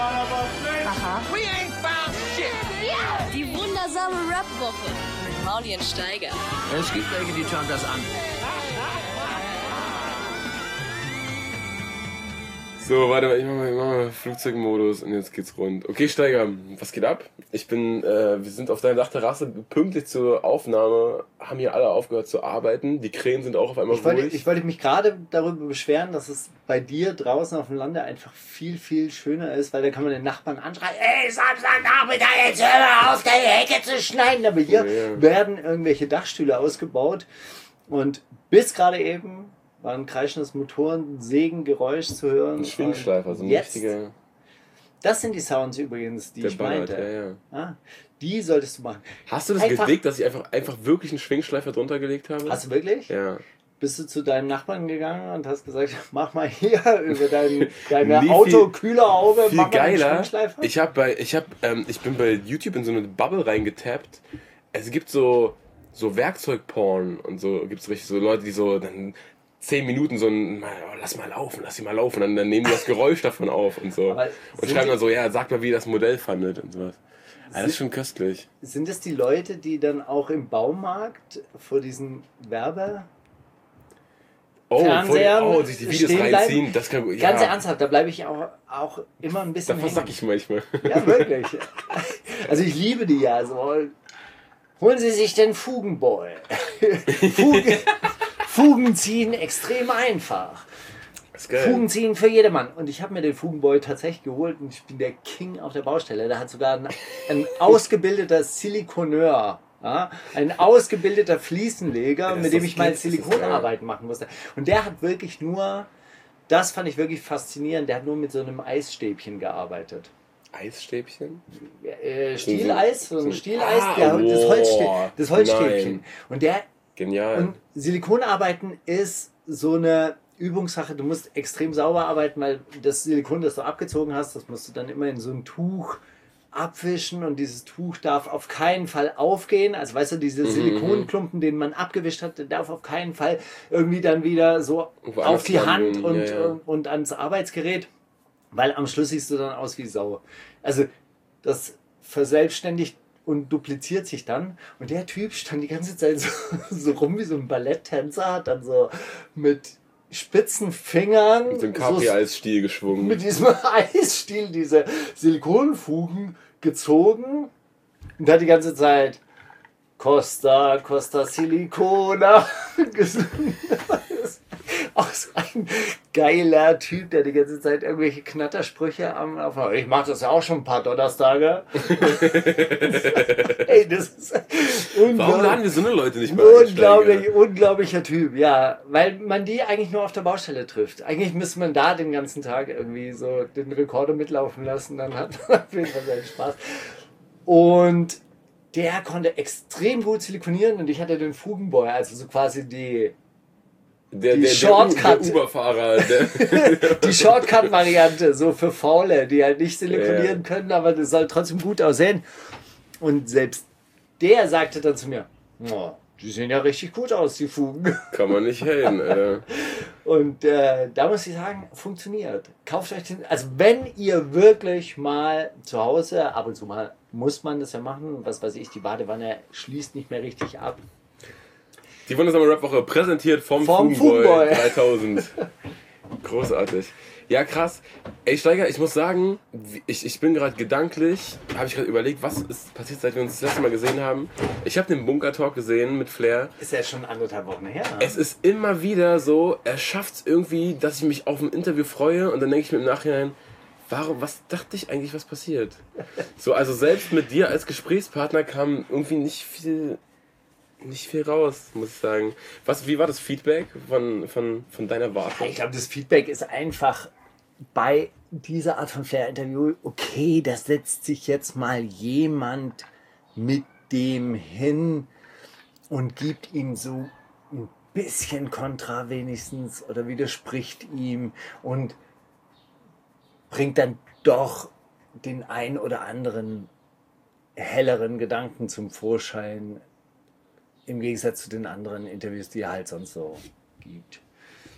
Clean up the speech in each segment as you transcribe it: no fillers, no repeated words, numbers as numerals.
Aha. We ain't found shit. Die wundersame Rap-Woche mit Mauli und Steiger. Es gibt welche, die schauen das an. So, warte mal, ich mach mal Flugzeugmodus und jetzt geht's rund. Okay, Steiger, was geht ab? Wir sind auf deiner Dachterrasse pünktlich zur Aufnahme, haben hier alle aufgehört zu arbeiten. Die Krähen sind auch auf einmal ruhig. Ich wollte mich gerade darüber beschweren, dass es bei dir draußen auf dem Lande einfach viel, viel schöner ist, weil da kann man den Nachbarn anschreien, ey, Samstagnachmittag, jetzt hör mal auf, deine Hecke zu schneiden. Aber hier werden irgendwelche Dachstühle ausgebaut und bis gerade eben war ein kreischendes Motorensägengeräusch zu hören. Ein Schwingschleifer, so ein richtiger... Das sind die Sounds übrigens, die ich ballert, meinte. Ja. Die solltest du machen. Hast du das gedickt, dass ich einfach wirklich einen Schwingschleifer drunter gelegt habe? Hast du wirklich? Ja. Bist du zu deinem Nachbarn gegangen und hast gesagt, mach mal hier über deine Autokühlerhaube, mach mal einen Schwingschleifer? Ich bin bei YouTube in so eine Bubble reingetappt. Es gibt so Werkzeugporn und so, gibt es richtig so Leute, die so dann 10 Minuten so ein, lass sie mal laufen, dann nehmen die das Geräusch davon auf und so. Und schreiben dann so, ja, sag mal, wie ihr das Modell fandet und sowas. Das ist schon köstlich. Sind es die Leute, die dann auch im Baumarkt vor diesen Fernsehern sich die Videos reinziehen? Das kann, ja. Ganz ernsthaft, da bleibe ich auch immer ein bisschen davon sag ich manchmal. Ja, wirklich. Also ich liebe die ja so. Holen Sie sich den Fugenboy. Fugen ziehen extrem einfach. Fugen ziehen für jedermann. Und ich habe mir den Fugenboy tatsächlich geholt und ich bin der King auf der Baustelle. Da hat sogar ein ausgebildeter Silikoneur, ein ausgebildeter Fliesenleger, mit dem ich mal Silikonarbeiten machen musste. Und der hat wirklich nur, das fand ich wirklich faszinierend, der hat nur mit so einem Eisstäbchen gearbeitet. Eisstäbchen? Stieleis, so ein Stieleis, das Holzstäbchen. Nein. Und der genial. Und Silikonarbeiten ist so eine Übungssache. Du musst extrem sauber arbeiten, weil das Silikon, das du abgezogen hast, das musst du dann immer in so ein Tuch abwischen und dieses Tuch darf auf keinen Fall aufgehen. Also weißt du, diese Silikonklumpen, den man abgewischt hat, der darf auf keinen Fall irgendwie dann wieder so auf die Hand und ans Arbeitsgerät, weil am Schluss siehst du dann aus wie Sau. Also das verselbstständigt und dupliziert sich dann. Und der Typ stand die ganze Zeit so rum wie so ein Balletttänzer, hat dann so mit spitzen Fingern mit dem Capri-Eisstiel geschwungen. Mit diesem Eisstiel diese Silikonfugen gezogen und hat die ganze Zeit Costa Silicona gesungen. Auch so ein geiler Typ, der die ganze Zeit irgendwelche Knattersprüche auf. Ich mache das ja auch schon ein paar Donnerstage. Ey, das ist warum laden wir so eine Leute nicht mehr? Unglaublicher Typ, ja. Weil man die eigentlich nur auf der Baustelle trifft. Eigentlich müsste man da den ganzen Tag irgendwie so den Rekorder mitlaufen lassen. Dann hat man auf jeden Fall seinen Spaß. Und der konnte extrem gut silikonieren und ich hatte den Fugenboy, also so quasi die Shortcut. Der Uber-Fahrer. Die Shortcut-Variante, so für Faule, die halt nicht silikonieren können, aber das soll trotzdem gut aussehen. Und selbst der sagte dann zu mir, oh, die sehen ja richtig gut aus, die Fugen. Kann man nicht haten. Und da muss ich sagen, funktioniert. Kauft euch den, also wenn ihr wirklich mal zu Hause, ab und zu mal muss man das ja machen, was weiß ich, die Badewanne schließt nicht mehr richtig ab. Die wundersame Rap-Woche präsentiert vom Fugenboy 3000. Großartig. Ja, krass. Ey, Steiger, ich muss sagen, ich bin gerade gedanklich, habe ich gerade überlegt, was ist passiert, seit wir uns das letzte Mal gesehen haben. Ich habe den Bunker-Talk gesehen mit Flair. Ist ja schon 1,5 Wochen her. Es ist immer wieder so, er schafft es irgendwie, dass ich mich auf ein Interview freue und dann denke ich mir im Nachhinein, was dachte ich eigentlich, was passiert? So, also selbst mit dir als Gesprächspartner kam irgendwie nicht viel raus, muss ich sagen. Wie war das Feedback von deiner Warte? Ich glaube, das Feedback ist einfach bei dieser Art von Flair-Interview, okay, da setzt sich jetzt mal jemand mit dem hin und gibt ihm so ein bisschen Kontra wenigstens oder widerspricht ihm und bringt dann doch den ein oder anderen helleren Gedanken zum Vorschein, im Gegensatz zu den anderen Interviews, die er halt sonst so gibt.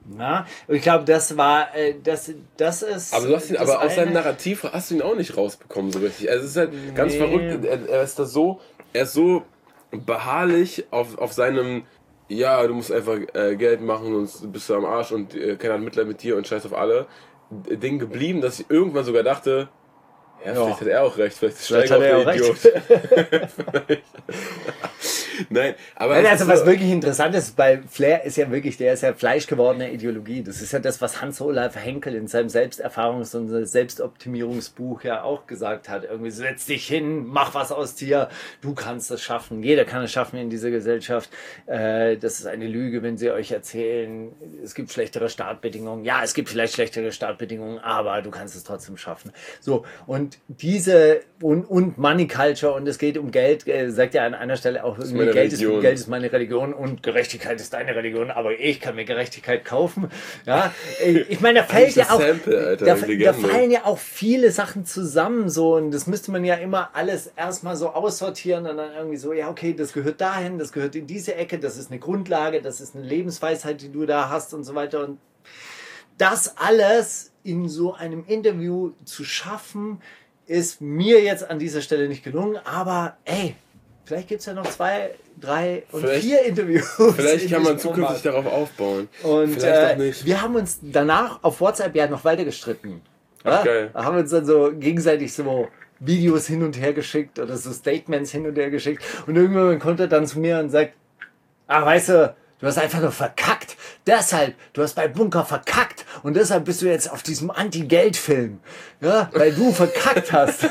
Na? Und ich glaube, das war, das ist... Aber du hast ihn, das aber aus seinem eine- Narrativ hast du ihn auch nicht rausbekommen so richtig. Also es ist halt ganz Nee. verrückt. Er ist so beharrlich auf seinem, ja, du musst einfach Geld machen, sonst bist du am Arsch und keiner hat Mitleid mit dir und scheiß auf alle, Ding geblieben, dass ich irgendwann sogar dachte, ja, vielleicht hat er auch recht, vielleicht ist Vielleicht Steiger auch hat der er Idiot. Nein, aber Nein, es also ist was so, wirklich interessant ist, bei Flair ist ja wirklich, der ist ja fleischgewordene Ideologie. Das ist ja das, was Hans-Olaf Henkel in seinem Selbsterfahrungs- und Selbstoptimierungsbuch ja auch gesagt hat. Irgendwie setz dich hin, mach was aus dir, du kannst es schaffen. Jeder kann es schaffen in dieser Gesellschaft. Das ist eine Lüge, wenn sie euch erzählen, es gibt schlechtere Startbedingungen. Ja, es gibt vielleicht schlechtere Startbedingungen, aber du kannst es trotzdem schaffen. So, und diese und Money Culture und es geht um Geld, sagt ja an einer Stelle auch irgendwie, meine Geld Religion. ist meine Religion und Gerechtigkeit ist deine Religion, aber ich kann mir Gerechtigkeit kaufen. Ja, ich meine, da fällt ja Eigentlich auch, ein Sample, Alter, da eine Legende. fallen ja auch viele Sachen zusammen so und das müsste man ja immer alles erstmal so aussortieren und dann irgendwie so, ja okay, das gehört dahin, das gehört in diese Ecke, das ist eine Grundlage, das ist eine Lebensweisheit, die du da hast und so weiter und das alles in so einem Interview zu schaffen, ist mir jetzt an dieser Stelle nicht gelungen, aber ey, vielleicht gibt es ja noch 2, 3 und Vielleicht- 4 Interviews. vielleicht in kann man diesem zukünftig Format. darauf aufbauen. Und vielleicht auch nicht. wir haben uns danach auf WhatsApp ja noch weiter gestritten. Ach, geil. Da haben wir uns dann so gegenseitig so Videos hin und her geschickt oder so Statements hin und her geschickt. Und irgendwann kommt er dann zu mir und sagt, ach weißt du, du hast einfach nur verkackt. Deshalb, du hast bei Bunker verkackt. Und deshalb bist du jetzt auf diesem Anti-Geld-Film. Ja, weil du verkackt hast.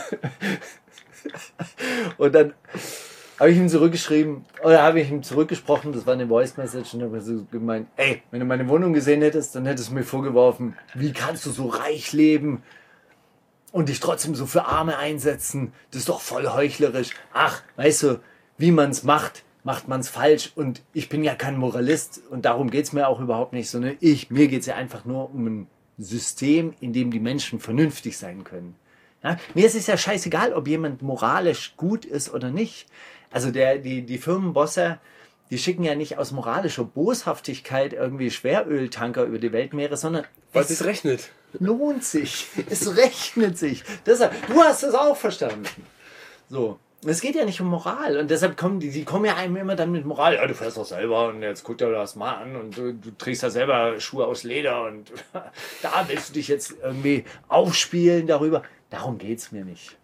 Und dann habe ich ihm zurückgeschrieben, oder habe ich ihm zurückgesprochen, das war eine Voice-Message, und habe so gemeint, ey, wenn du meine Wohnung gesehen hättest, dann hättest du mir vorgeworfen, wie kannst du so reich leben und dich trotzdem so für Arme einsetzen? Das ist doch voll heuchlerisch. Ach, weißt du, wie man es macht, macht man es falsch. Und ich bin ja kein Moralist und darum geht es mir auch überhaupt nicht, sondern mir geht es ja einfach nur um ein System, in dem die Menschen vernünftig sein können. Ja? Mir ist es ja scheißegal, ob jemand moralisch gut ist oder nicht. Also die Firmenbosse, die schicken ja nicht aus moralischer Boshaftigkeit irgendwie Schweröltanker über die Weltmeere, sondern Weil es rechnet. lohnt sich. Es rechnet sich. Deshalb, du hast es auch verstanden. So. Es geht ja nicht um Moral und deshalb kommen die kommen ja einem immer dann mit Moral. Ja, du fährst doch selber und jetzt guck dir das mal an und du trägst ja selber Schuhe aus Leder und da willst du dich jetzt irgendwie aufspielen darüber. Darum geht es mir nicht.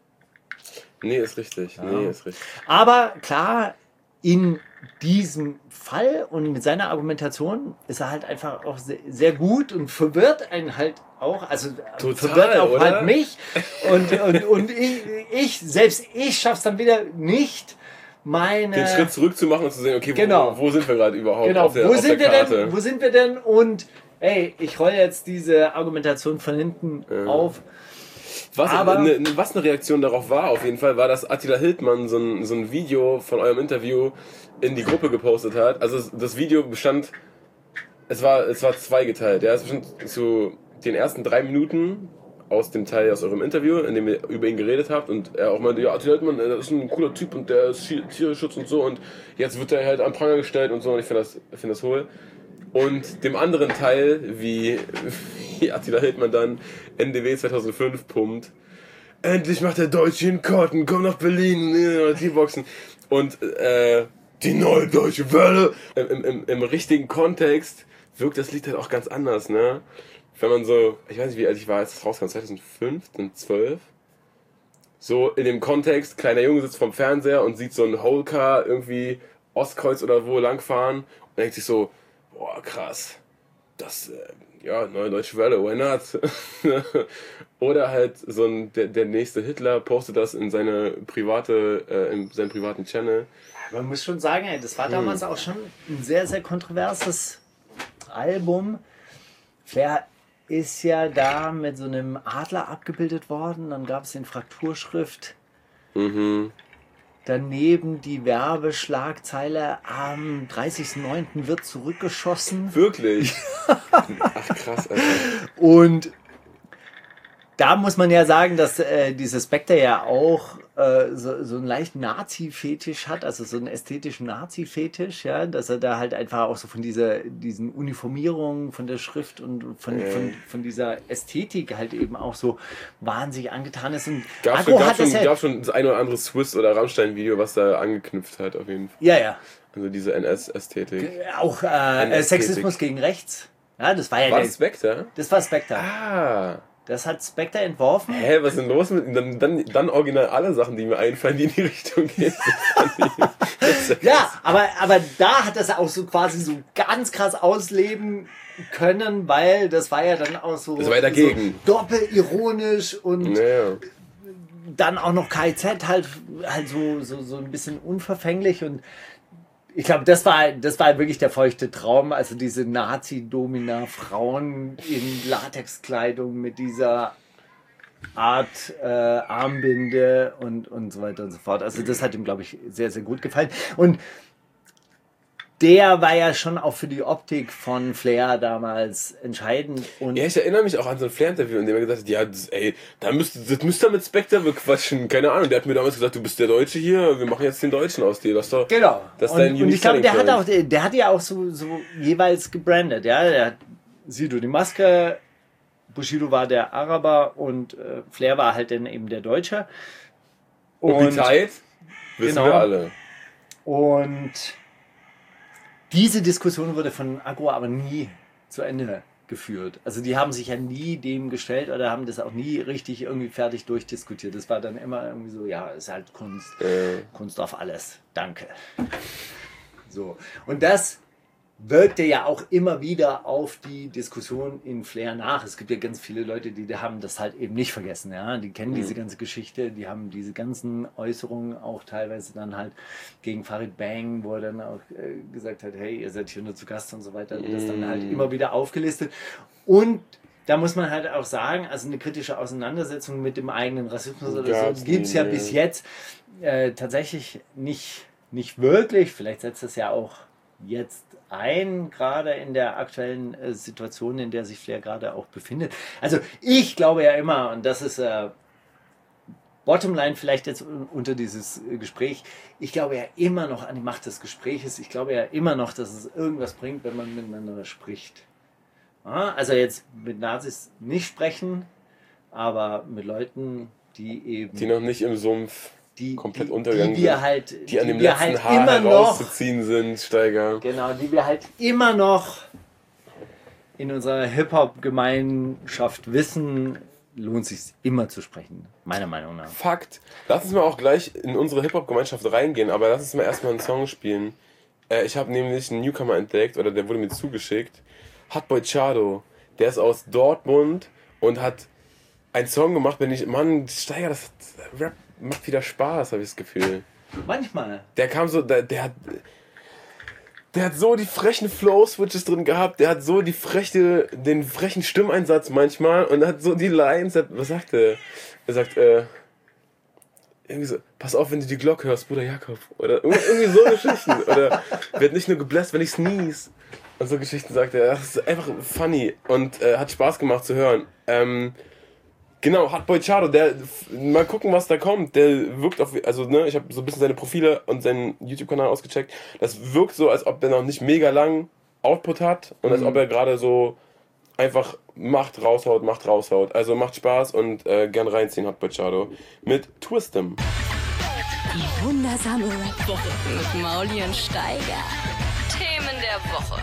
Nee, ist richtig. Nee, ist richtig. Aber klar, in diesem Fall und mit seiner Argumentation ist er halt einfach auch sehr, sehr gut und verwirrt einen halt auch, also Total, verwirrt auch oder? halt mich. Und selbst ich schaff's dann wieder nicht, Den Schritt zurück zu machen und zu sehen, okay, Genau. wo sind wir gerade überhaupt Genau, auf der wo Karte? sind wir denn? Und ey, ich rolle jetzt diese Argumentation von hinten auf. Was Aber- was eine Reaktion darauf war, auf jeden Fall, war, dass Attila Hildmann so ein Video von eurem Interview in die Gruppe gepostet hat. Also das Video bestand, es war zweigeteilt. Ja, es bestand zu den ersten 3 Minuten aus dem Teil aus eurem Interview, in dem ihr über ihn geredet habt und er auch meinte, ja, Attila Hildmann, das ist ein cooler Typ und der ist Tierschutz und so und jetzt wird er halt an Pranger gestellt und so und ich finde das hohl. Und dem anderen Teil, wie Attila Hildmann dann NDW 2005 pumpt, endlich macht der Deutsche einen Karten, komm nach Berlin, T-Boxen. Und die neue deutsche Welle. Im richtigen Kontext wirkt das Lied halt auch ganz anders, ne? Wenn man so, ich weiß nicht, wie alt ich war, als es rauskam, 2005, 2012. So in dem Kontext, kleiner Junge sitzt vorm Fernseher und sieht so ein Holcar irgendwie Ostkreuz oder wo langfahren und denkt sich so, boah, krass, das, ja, neue deutsche Welle, why not? Oder halt so der nächste Hitler postet das in seinen privaten Channel. Man muss schon sagen, ey, das war damals auch schon ein sehr, sehr kontroverses Album. Flair ist ja da mit so einem Adler abgebildet worden. Dann gab es den Frakturschrift. Daneben die Werbeschlagzeile, am 30.09. wird zurückgeschossen. Wirklich? Ach krass, Alter. Und da muss man ja sagen, dass dieser Spectre ja auch so einen leichten Nazi-Fetisch hat, also so einen ästhetischen Nazi-Fetisch, ja, dass er da halt einfach auch so von diesen Uniformierungen, von der Schrift und von dieser Ästhetik halt eben auch so wahnsinnig angetan ist. Und Gab schon das ein oder andere Swiss- oder Rammstein-Video, was da angeknüpft hat, auf jeden Fall. Ja. Also diese NS-Ästhetik. Auch Sexismus gegen rechts. Ja, das war ja War das Spectre? Das war Spectre. Ah. Das hat Spectre entworfen. Hä, was ist denn los mit... Dann original alle Sachen, die mir einfallen, die in die Richtung gehen. Ja, aber da hat das auch so quasi so ganz krass ausleben können, weil das war ja dann auch so... Das war ja dagegen. So doppelironisch und dann auch noch KIZ halt so ein bisschen unverfänglich und ich glaube, das war wirklich der feuchte Traum, also diese Nazi-Domina-Frauen in Latexkleidung mit dieser Art Armbinde und so weiter und so fort. Also das hat ihm, glaube ich, sehr, sehr gut gefallen. Und der war ja schon auch für die Optik von Flair damals entscheidend. Und ja, ich erinnere mich auch an so ein Flair-Interview, in dem er gesagt hat, ja, das müsst ihr mit Spectre bequatschen. Keine Ahnung, der hat mir damals gesagt, du bist der Deutsche hier, wir machen jetzt den Deutschen aus dir. Das ist doch, genau. Das ist dein und ich glaube, der hat ja auch so jeweils gebrandet. Ja? Der hat Sido die Maske, Bushido war der Araber und Flair war halt dann eben der Deutsche. Und die Zeit wissen wir alle. Und diese Diskussion wurde von Agro aber nie zu Ende geführt. Also die haben sich ja nie dem gestellt oder haben das auch nie richtig irgendwie fertig durchdiskutiert. Das war dann immer irgendwie so, ja, ist halt Kunst. Kunst auf alles. Danke. So. Und das wirkte ja auch immer wieder auf die Diskussion in Flair nach. Es gibt ja ganz viele Leute, die haben das halt eben nicht vergessen. Ja? Die kennen diese ganze Geschichte, die haben diese ganzen Äußerungen auch teilweise dann halt gegen Farid Bang, wo er dann auch gesagt hat, hey, ihr seid hier nur zu Gast und so weiter. Und das dann halt immer wieder aufgelistet. Und da muss man halt auch sagen, also eine kritische Auseinandersetzung mit dem eigenen Rassismus oder so gibt es ja bis jetzt tatsächlich nicht wirklich. Vielleicht setzt es ja auch jetzt ein, gerade in der aktuellen Situation, in der sich Flair gerade auch befindet. Also ich glaube ja immer, und das ist Bottomline vielleicht jetzt unter dieses Gespräch, ich glaube ja immer noch an die Macht des Gespräches. Ich glaube ja immer noch, dass es irgendwas bringt, wenn man miteinander spricht. Ja, also jetzt mit Nazis nicht sprechen, aber mit Leuten, die noch nicht im Sumpf komplett untergegangen die an dem letzten halt Haar immer herauszuziehen sind, Steiger. Genau, die wir halt immer noch in unserer Hip-Hop-Gemeinschaft wissen, lohnt sich immer zu sprechen, meiner Meinung nach. Fakt. Lass uns mal auch gleich in unsere Hip-Hop-Gemeinschaft reingehen, aber lass uns mal erstmal einen Song spielen. Ich habe nämlich einen Newcomer entdeckt, oder der wurde mir zugeschickt. Hotboy Chado, der ist aus Dortmund und hat einen Song gemacht, Mann, Steiger, das Rap macht wieder Spaß, habe ich das Gefühl. Manchmal. Der kam so, der hat so die frechen Flow-Switches drin gehabt, der hat so den frechen Stimmeinsatz manchmal und hat so die Lines, was sagt er? Er sagt, irgendwie so, pass auf, wenn du die Glocke hörst, Bruder Jakob. Oder irgendwie so Geschichten. Oder wird nicht nur gebläst, wenn ich sneeze. Und so Geschichten sagt er. Das ist einfach funny und hat Spaß gemacht zu hören. Genau, Hotboy Chado, mal gucken, was da kommt. Der wirkt auf, also ne, ich habe so ein bisschen seine Profile und seinen YouTube-Kanal ausgecheckt. Das wirkt so, als ob der noch nicht mega lang Output hat und als ob er gerade so einfach macht, raushaut. Also macht Spaß und gern reinziehen, Hotboy Chado mit Twistem. Die wundersame Rap-Woche mit Mauli und Steiger. Themen der Woche.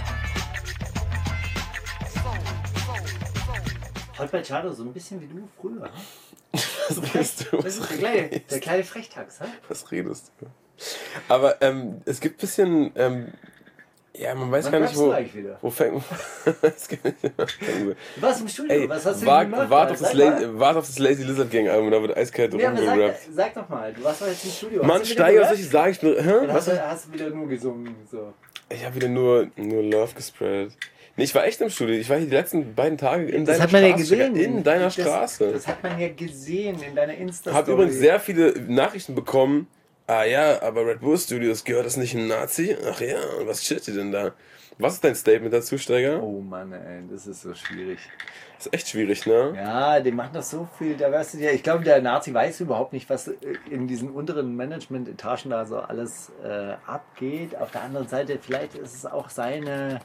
Hotboy Chado, so ein bisschen wie du früher. Was redest du? Das ist der kleine Frechtax, hä? Was redest du? Aber es gibt ein bisschen, ja, man weiß gar nicht, wo fängt man. Du warst im Studio, Ey, was hast du denn gemacht? Wart auf das Lazy Lizard Gang Album, da wird eiskalt rumgerappt. Sag doch mal, du warst doch jetzt im Studio. Mann, Steiger, was ich sage, ich bin. Hast du wieder nur gesungen? So. Ich habe wieder nur Love gespreadet. Nee, ich war echt im Studio. Ich war hier die letzten beiden Tage in das deiner hat man Straße. Ja gesehen. In deiner Straße. Das hat man ja gesehen in deiner Insta-Story. Ich habe übrigens sehr viele Nachrichten bekommen, Ah ja, aber Red Bull Studios, gehört das nicht ein Nazi? Ach ja, und was chillt ihr denn da? Was ist dein Statement dazu, Steiger? Oh Mann, ey, das ist so schwierig. Das ist echt schwierig, ne? Ja, die machen das so viel, da weißt du ja, ich glaube, der Nazi weiß überhaupt nicht, was in diesen unteren Management-Etagen da so alles abgeht. Auf der anderen Seite, vielleicht ist es auch seine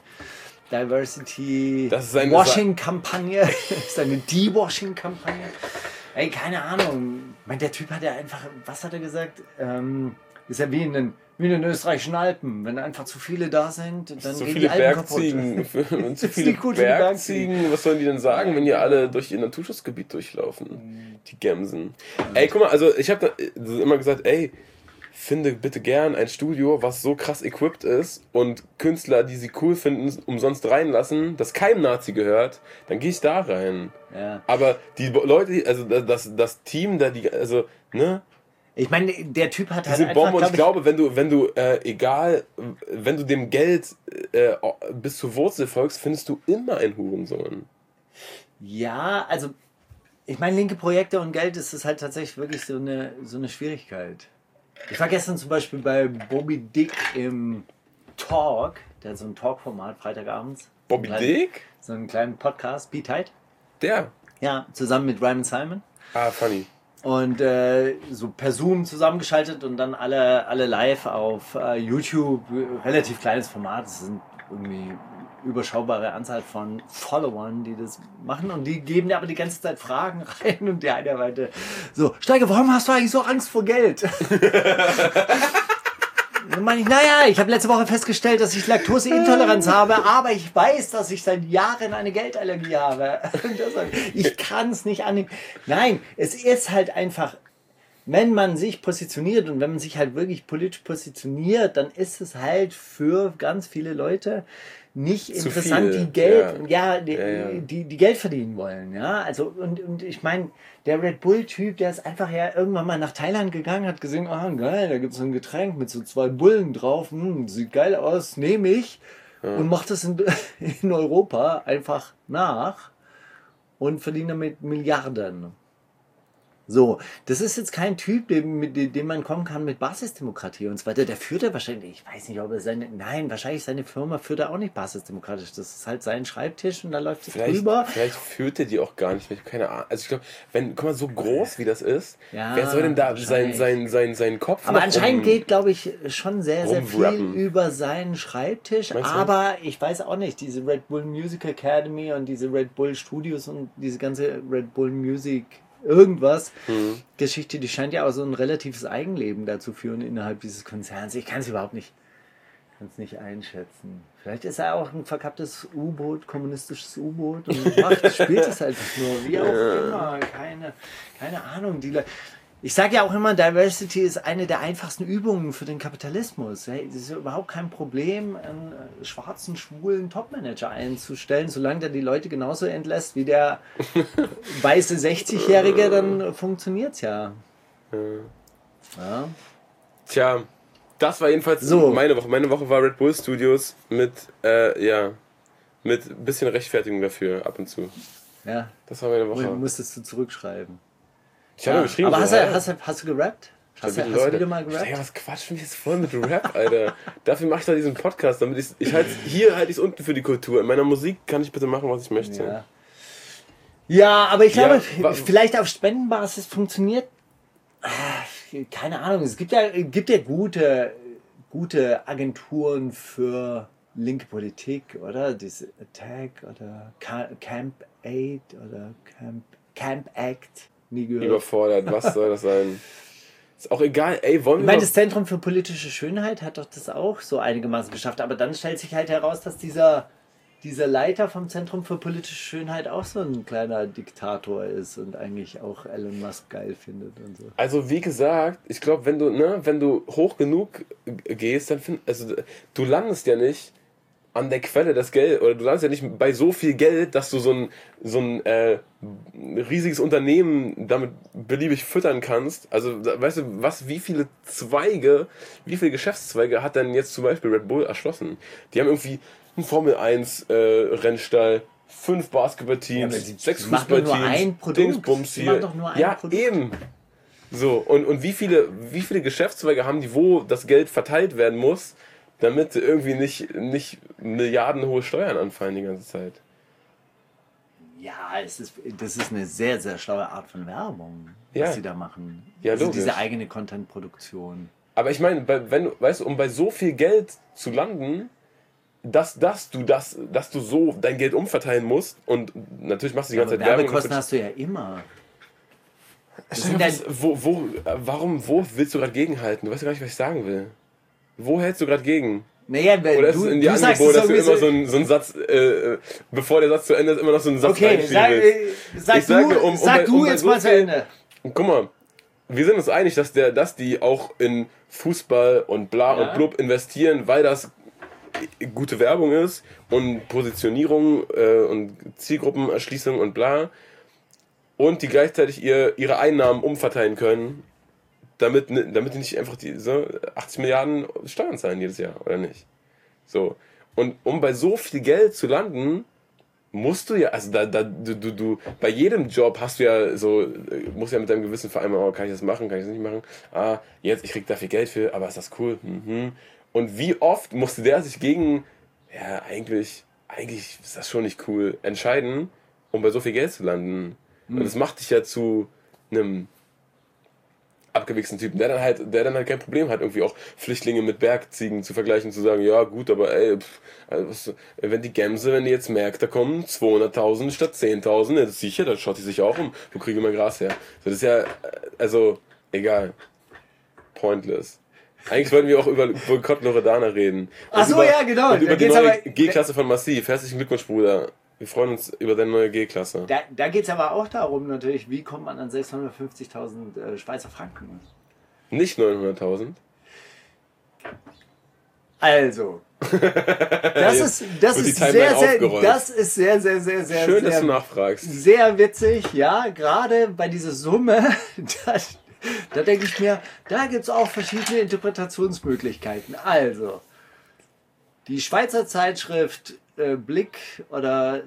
Diversity-Washing-Kampagne, seine De-Washing-Kampagne. Ey, keine Ahnung. Ich meine, der Typ hat ja einfach, was hat er gesagt? Ist ja wie in den österreichischen Alpen. Wenn einfach zu viele da sind, dann zu gehen viele die Alpen Bergziegen. kaputt. Zu viele Bergziegen. Was sollen die denn sagen, wenn hier alle durch ihr Naturschutzgebiet durchlaufen? Die Gemsen. Ey, guck mal, also ich habe immer gesagt, ey, finde bitte gern ein Studio, was so krass equipped ist und Künstler, die sie cool finden, umsonst reinlassen, das keinem Nazi gehört, dann gehe ich da rein. Ja. Aber die Leute, also das Team da, also, ne? Ich meine, der Typ hat diese halt Bombe, und einfach, ich glaube, wenn du dem Geld bis zur Wurzel folgst, findest du immer einen Hurensohn. ja, also ich meine, linke Projekte und Geld ist es halt tatsächlich wirklich so eine Schwierigkeit. Ich war gestern zum Beispiel bei Bobby Dick im Talk, der hat so ein Talk-Format Freitagabends. Bobby Dick? So einen kleinen Podcast, Be Tight. Der? Ja, zusammen mit Ryman Simon. Ah, funny. Und so per Zoom zusammengeschaltet und dann alle live auf YouTube. Relativ kleines Format. Es sind irgendwie überschaubare Anzahl von Followern, die das machen. Und die geben dir aber die ganze Zeit Fragen rein. Und der eine meinte so, Steiger, warum hast du eigentlich so Angst vor Geld? Dann meine ich, naja, ich habe letzte Woche festgestellt, dass ich Laktoseintoleranz habe, aber ich weiß, dass ich seit Jahren eine Geldallergie habe. Ich kann es nicht annehmen. Nein, es ist halt einfach, wenn man sich positioniert und wenn man sich halt wirklich politisch positioniert, dann ist es halt für ganz viele Leute nicht zu interessant, viel. die Geld, die Geld verdienen wollen, ja, also und ich meine, der Red Bull-Typ, der ist einfach ja irgendwann mal nach Thailand gegangen, hat gesehen, geil, da gibt es so ein Getränk mit so 2 Bullen drauf, sieht geil aus, nehme ich und macht das in Europa einfach nach und verdient damit Milliarden. So, das ist jetzt kein Typ, mit dem man kommen kann mit Basisdemokratie und so weiter. Der führt er wahrscheinlich, ich weiß nicht, ob er wahrscheinlich seine Firma führt er auch nicht basisdemokratisch. Das ist halt sein Schreibtisch und da läuft es drüber. Vielleicht führt er die auch gar nicht, keine Ahnung. Also ich glaube, guck mal, so groß wie das ist, ja, wer soll denn da seinen Kopf aber anscheinend geht, glaube ich, schon sehr viel rumrappen über seinen Schreibtisch. Meinst du? Aber ich weiß auch nicht, diese Red Bull Music Academy und diese Red Bull Studios und diese ganze Red Bull Music Geschichte, die scheint ja auch so ein relatives Eigenleben dazu führen innerhalb dieses Konzerns. Ich kann es überhaupt nicht einschätzen. Vielleicht ist er auch ein verkapptes U-Boot, kommunistisches U-Boot und spielt es einfach nur, wie auch immer. Keine Ahnung. Ich sage ja auch immer, Diversity ist eine der einfachsten Übungen für den Kapitalismus. Es ist ja überhaupt kein Problem, einen schwarzen, schwulen Topmanager einzustellen, solange der die Leute genauso entlässt wie der weiße 60-Jährige, dann funktioniert es ja. Ja. Tja, das war jedenfalls meine Woche. Meine Woche war Red Bull Studios mit ein bisschen Rechtfertigung dafür ab und zu. Ja. Das war meine Woche. Musstest du zurückschreiben. Ich habe geschrieben. Aber hast du gerappt? Hast du wieder mal gerappt? Ja, was quatsch mich jetzt voll mit Rap, Alter. Dafür mache ich da diesen Podcast, damit ich halte es unten für die Kultur. In meiner Musik kann ich bitte machen, was ich möchte. Ja, aber ich glaube, vielleicht auf Spendenbasis funktioniert. Keine Ahnung. Es gibt ja gute Agenturen für linke Politik, oder? Diese Attack oder Camp Aid oder Camp Act. Nie gehört. Überfordert, was soll das sein? Ist auch egal, ey, wollen wir. Ich meine, das Zentrum für politische Schönheit hat doch das auch so einigermaßen geschafft, aber dann stellt sich halt heraus, dass dieser Leiter vom Zentrum für politische Schönheit auch so ein kleiner Diktator ist und eigentlich auch Elon Musk geil findet und so. Also wie gesagt, ich glaube, wenn du hoch genug gehst, dann du landest ja nicht an der Quelle des Geldes, oder du landest ja nicht bei so viel Geld, dass du so ein riesiges Unternehmen damit beliebig füttern kannst. Also weißt du, wie viele Geschäftszweige hat denn jetzt zum Beispiel Red Bull erschlossen? Die haben irgendwie einen Formel 1 Rennstall, 5 Basketballteams, 6 Fußballteams, Dingsbums hier. Ja, eben. So, und wie viele Geschäftszweige haben die, wo das Geld verteilt werden muss, damit irgendwie nicht milliardenhohe Steuern anfallen die ganze Zeit? Ja, das ist eine sehr, sehr schlaue Art von Werbung, was sie da machen. Ja, also logisch. diese eigene Content-Produktion. Aber ich meine, weißt du, um bei so viel Geld zu landen, dass du so dein Geld umverteilen musst und natürlich machst du die ganze Zeit Werbung. Werbekosten hast du ja immer. Wo willst du gerade gegenhalten? Du weißt gar nicht, was ich sagen will. Wo hältst du gerade gegen? Naja, Oder ist es in dir angeboren, dass du immer so einen Satz, bevor der Satz zu Ende ist, immer noch so einen Satz reinschieben willst? Sag du jetzt mal zu Ende. Guck mal, wir sind uns einig, dass die auch in Fußball und bla und blub investieren, weil das gute Werbung ist und Positionierung und Zielgruppenerschließung und bla. Und die gleichzeitig ihre Einnahmen umverteilen können, damit die nicht einfach diese 80 Milliarden Steuern zahlen jedes Jahr, oder nicht? So. Und um bei so viel Geld zu landen, musst du ja, also du bei jedem Job hast du ja so, musst ja mit deinem Gewissen vereinbaren, kann ich das machen, kann ich das nicht machen? Jetzt, ich krieg da viel Geld für, aber ist das cool? Mhm. Und wie oft musste der sich gegen, ja, eigentlich ist das schon nicht cool, entscheiden, um bei so viel Geld zu landen? Und das macht dich ja zu einem abgewichsten Typen, der dann halt kein Problem hat, irgendwie auch Flüchtlinge mit Bergziegen zu vergleichen, zu sagen, ja gut, aber ey, wenn die Gemse, wenn die jetzt merkt, da kommen 200.000 statt 10.000, ja, das ist sicher, dann schaut die sich auch um, wo kriege ich mein Gras her? So, das ist ja, also, egal. Pointless. Eigentlich wollten wir auch über Boykott Loredana reden. Achso, ja, genau. Und über die neue G-Klasse von Massiv. Herzlichen Glückwunsch, Bruder. Wir freuen uns über deine neue G-Klasse. Da geht es aber auch darum, natürlich, wie kommt man an 650.000 Schweizer Franken? Nicht 900.000. Also, das ist sehr schön, dass du nachfragst. Sehr witzig, ja, gerade bei dieser Summe, da denke ich mir, da gibt es auch verschiedene Interpretationsmöglichkeiten. Also, die Schweizer Zeitschrift Blick oder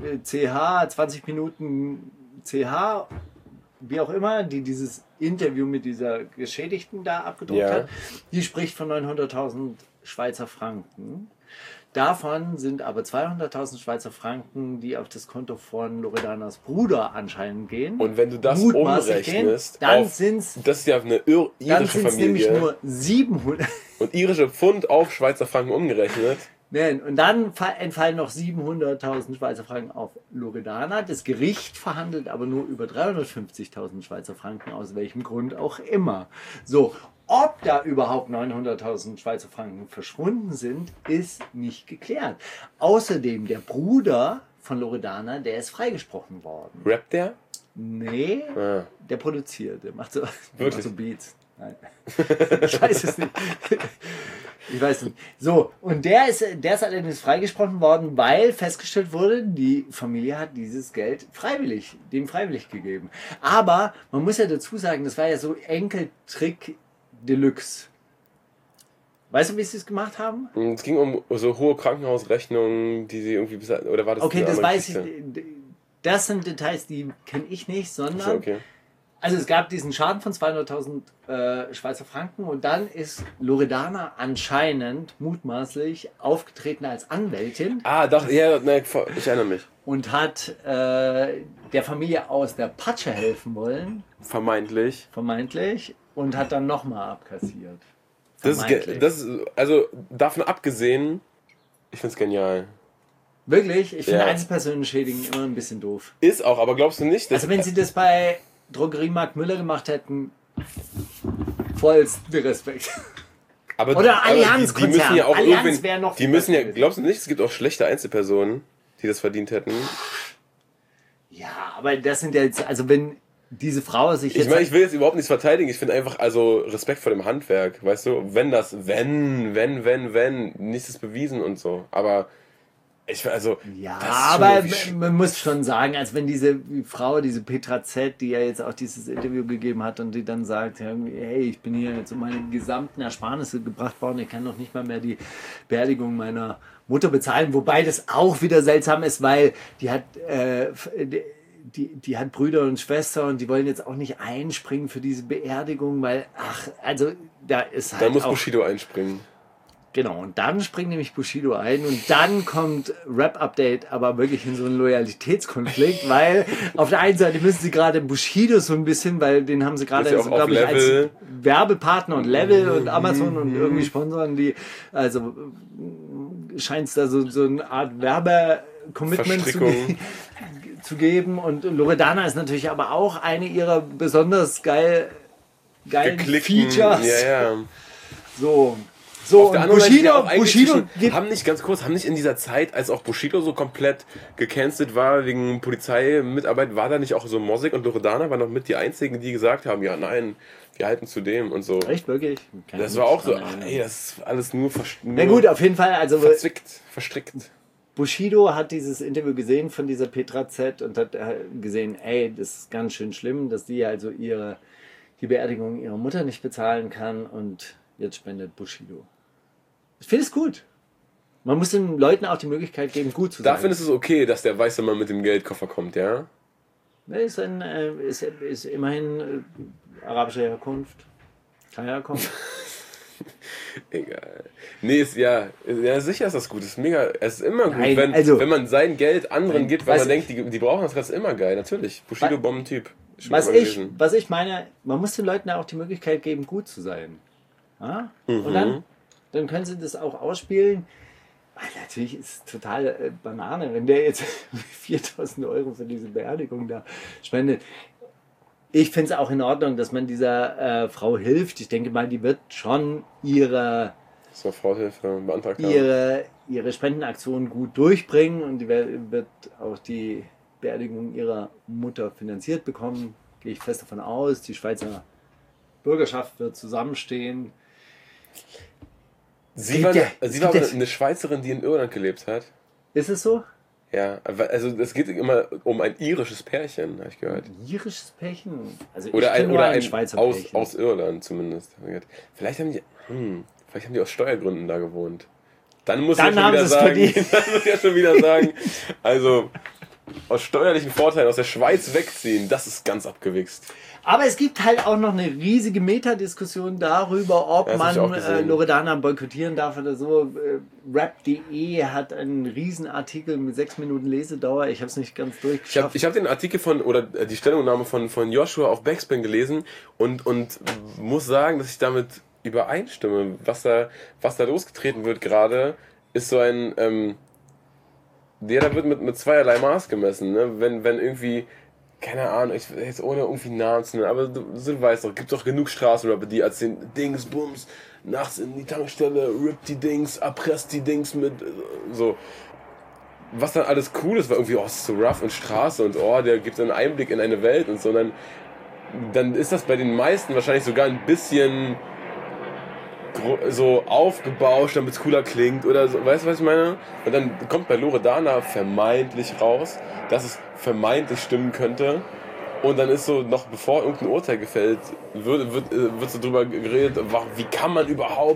CH, 20 Minuten CH, wie auch immer, die dieses Interview mit dieser Geschädigten da abgedruckt hat, die spricht von 900.000 Schweizer Franken. Davon sind aber 200.000 Schweizer Franken, die auf das Konto von Loredanas Bruder anscheinend gehen. Und wenn du das umrechnest, dann sind's, das ist ja eine irische Familie. Nämlich nur 700. Und irische Pfund auf Schweizer Franken umgerechnet. Und dann entfallen noch 700.000 Schweizer Franken auf Loredana. Das Gericht verhandelt aber nur über 350.000 Schweizer Franken, aus welchem Grund auch immer. So, ob da überhaupt 900.000 Schweizer Franken verschwunden sind, ist nicht geklärt. Außerdem, der Bruder von Loredana, der ist freigesprochen worden. Rappt der? Nee, der produziert, der macht so Beats. Nein, ich weiß es nicht. Ich weiß nicht. So, und der ist allerdings freigesprochen worden, weil festgestellt wurde, die Familie hat dieses Geld dem freiwillig gegeben. Aber man muss ja dazu sagen, das war ja so Enkeltrick Deluxe. Weißt du, wie sie es gemacht haben? Es ging um so hohe Krankenhausrechnungen, die sie irgendwie oder war das? Okay, das weiß ich. Das sind Details, die kenne ich nicht, sondern also es gab diesen Schaden von 200.000 Schweizer Franken und dann ist Loredana anscheinend mutmaßlich aufgetreten als Anwältin. Doch, ja, ich erinnere mich. Und hat der Familie aus der Patsche helfen wollen. Vermeintlich. Und hat dann nochmal abkassiert. Das ist, also davon abgesehen, ich finde es genial. Wirklich? Ich finde Einzelpersonen schädigen immer ein bisschen doof. Ist auch, aber glaubst du nicht? Also wenn sie das bei Drogeriemarkt Müller gemacht hätten, vollsten Respekt. Oder Allianz die müssen ja auch Allianz wäre noch. Die müssen ja, glaubst du nicht, es gibt auch schlechte Einzelpersonen, die das verdient hätten? Ja, aber das sind ja jetzt, also wenn diese Frau sich jetzt... Ich will jetzt überhaupt nichts verteidigen, ich finde einfach, also Respekt vor dem Handwerk, weißt du, wenn nichts ist bewiesen und so, aber aber man muss schon sagen, als wenn diese Frau, diese Petra Z., die ja jetzt auch dieses Interview gegeben hat und die dann sagt, hey, ich bin hier jetzt um meine gesamten Ersparnisse gebracht worden, ich kann doch nicht mal mehr die Beerdigung meiner Mutter bezahlen, wobei das auch wieder seltsam ist, weil die hat die hat Brüder und Schwestern und die wollen jetzt auch nicht einspringen für diese Beerdigung, weil, also da ist halt Dann muss auch, Bushido einspringen. Genau, und dann springt nämlich Bushido ein und dann kommt Rap-Update, aber wirklich in so einen Loyalitätskonflikt, weil auf der einen Seite müssen sie gerade Bushido so ein bisschen, weil den haben sie gerade, Ist ja auch glaube ich, auf als Level. Werbepartner und Level und Amazon und irgendwie sponsoren die, also scheint es da so eine Art Werbe-Commitment Verstrickung. zu geben und Loredana ist natürlich aber auch eine ihrer besonders geilen Geklickten, Features. ja. So, Auf der anderen Seite ja auch Bushido eigentlich haben nicht in dieser Zeit, als auch Bushido so komplett gecancelt war wegen Polizeimitarbeit, war da nicht auch so Mosik und Loredana waren noch mit die einzigen, die gesagt haben, ja nein, wir halten zu dem und so. Echt, wirklich? Das war auch so, ey, das ist alles nur, Na gut, auf jeden Fall, also verstrickt. Bushido hat dieses Interview gesehen von dieser Petra Z und hat gesehen, ey, das ist ganz schön schlimm, dass die also die Beerdigung ihrer Mutter nicht bezahlen kann und jetzt spendet Bushido. Ich finde es gut. Man muss den Leuten auch die Möglichkeit geben, gut zu sein. Da findest du es okay, dass der weiße Mann mit dem Geldkoffer kommt, ja? Er ist immerhin arabischer Herkunft. Kann ja kommen. Egal. Nee, ja, sicher ist das gut. Ist mega, es ist immer gut, Nein, also- wenn man sein Geld anderen gibt, weil was- man denkt, die brauchen das, das ist immer geil. Natürlich. Bushido Bombentyp. Schon Was mal ich, gewesen. was ich meine, man muss den Leuten auch die Möglichkeit geben, gut zu sein. Ja? Und dann können sie das auch ausspielen. Weil natürlich ist es total Banane, wenn der jetzt 4.000 Euro für diese Beerdigung da spendet. Ich finde es auch in Ordnung, dass man dieser Frau hilft. Ich denke mal, die wird schon ihre Soforthilfe beantragt haben. ihre Spendenaktion gut durchbringen und die wird auch die Beerdigung ihrer Mutter finanziert bekommen. Gehe ich fest davon aus. Die Schweizer Bürgerschaft wird zusammenstehen. Sie war eine Schweizerin, die in Irland gelebt hat. Ist es so? Ja, also es geht immer um ein irisches Pärchen, habe ich gehört. Ein irisches Pärchen? Also Oder kenn nur ein Schweizer aus, Pärchen. aus Irland zumindest. Vielleicht haben die aus Steuergründen da gewohnt. Dann muss Dann ich haben ja sie schon es wieder sagen, verdient. dann muss ich ja schon wieder sagen, also aus steuerlichen Vorteilen aus der Schweiz wegziehen, das ist ganz abgewichst. Aber es gibt halt auch noch eine riesige Metadiskussion darüber, ob Ja, das hab ich auch man gesehen. Loredana boykottieren darf oder so. Rap.de hat einen riesen Artikel mit 6 Minuten Lesedauer. Ich habe es nicht ganz durchgeschafft. Ich hab den Artikel oder die Stellungnahme von Joshua auf Backspin gelesen und muss sagen, dass ich damit übereinstimme. Was da losgetreten wird gerade, ist so ein, da wird mit zweierlei Maß gemessen. Ne? Wenn irgendwie, keine Ahnung, ich jetzt ohne irgendwie Namen zu nennen, aber du weißt doch, gibt doch genug Straßenrapper, die erzählen Dings, Bums, nachts in die Tankstelle, rippt die Dings, erpresst die Dings mit, so. Was dann alles cool ist, war irgendwie, oh, es ist so rough und Straße und oh, der gibt einen Einblick in eine Welt und so. Und dann ist das bei den meisten wahrscheinlich sogar ein bisschen so aufgebauscht, damit es cooler klingt oder so, weißt du, was ich meine? Und dann kommt bei Loredana vermeintlich raus, dass es vermeintlich stimmen könnte und dann ist so, noch bevor irgendein Urteil gefällt, wird so drüber geredet, wie kann man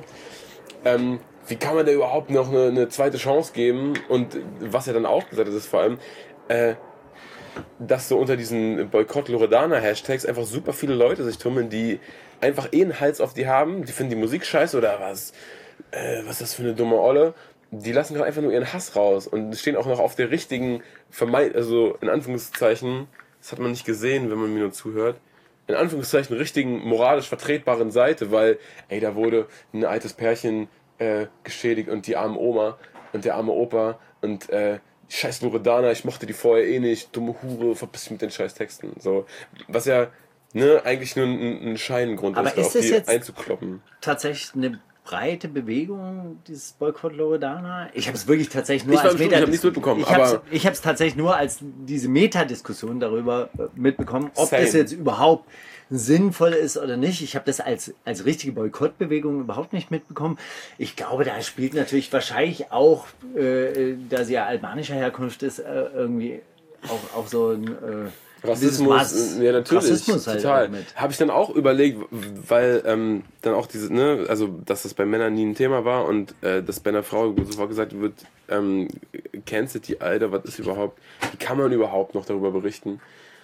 da überhaupt noch eine zweite Chance geben und was er dann auch gesagt hat, ist vor allem, dass so unter diesen Boykott-Loredana-Hashtags einfach super viele Leute sich tummeln, die einfach einen Hals auf die haben, die finden die Musik scheiße oder was ist das für eine dumme Olle, die lassen gerade einfach nur ihren Hass raus und stehen auch noch auf der richtigen, also in Anführungszeichen, das hat man nicht gesehen, wenn man mir nur zuhört, in Anführungszeichen richtigen, moralisch vertretbaren Seite, weil, da wurde ein altes Pärchen geschädigt und die arme Oma und der arme Opa und scheiß Loredana, ich mochte die vorher eh nicht, dumme Hure, verpiss dich mit den scheiß Texten. So, was ja eigentlich nur ein Scheingrund Aber ist auf das die jetzt einzukloppen. tatsächlich eine breite Bewegung, dieses Boykott Loredana? Ich habe es wirklich tatsächlich nur Ich war als im Studium, ich habe nichts mitbekommen, Ich habe es tatsächlich nur als diese Metadiskussion darüber mitbekommen, ob Same. das jetzt überhaupt sinnvoll ist oder nicht. Ich habe das als richtige Boykottbewegung überhaupt nicht mitbekommen. Ich glaube, da spielt natürlich wahrscheinlich auch, da sie ja albanischer Herkunft ist, irgendwie auch so ein Rassismus, ja natürlich, Rassismus halt total. mit. Habe ich dann auch überlegt, weil dann auch diese, ne, also dass das bei Männern nie ein Thema war und dass bei einer Frau sofort gesagt wird, cancelt die Alter, was ist überhaupt, wie kann man überhaupt noch darüber berichten?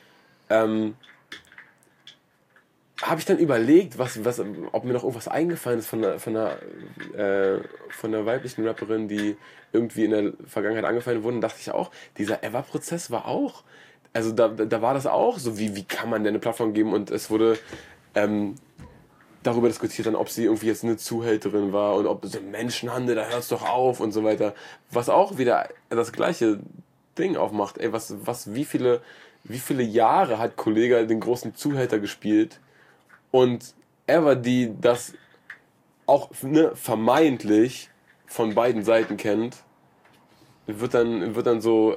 Habe ich dann überlegt, ob mir noch irgendwas eingefallen ist von einer weiblichen Rapperin, die irgendwie in der Vergangenheit angefallen wurde, und dachte ich auch, dieser Eva-Prozess war auch, also da war das auch so, wie kann man denn eine Plattform geben, und es wurde darüber diskutiert dann, ob sie irgendwie jetzt eine Zuhälterin war und ob so Menschenhandel, da hört's doch auf und so weiter, was auch wieder das gleiche Ding aufmacht, ey, wie viele Jahre hat Kollega den großen Zuhälter gespielt, und Eva, die das auch, ne, vermeintlich von beiden Seiten kennt, wird dann so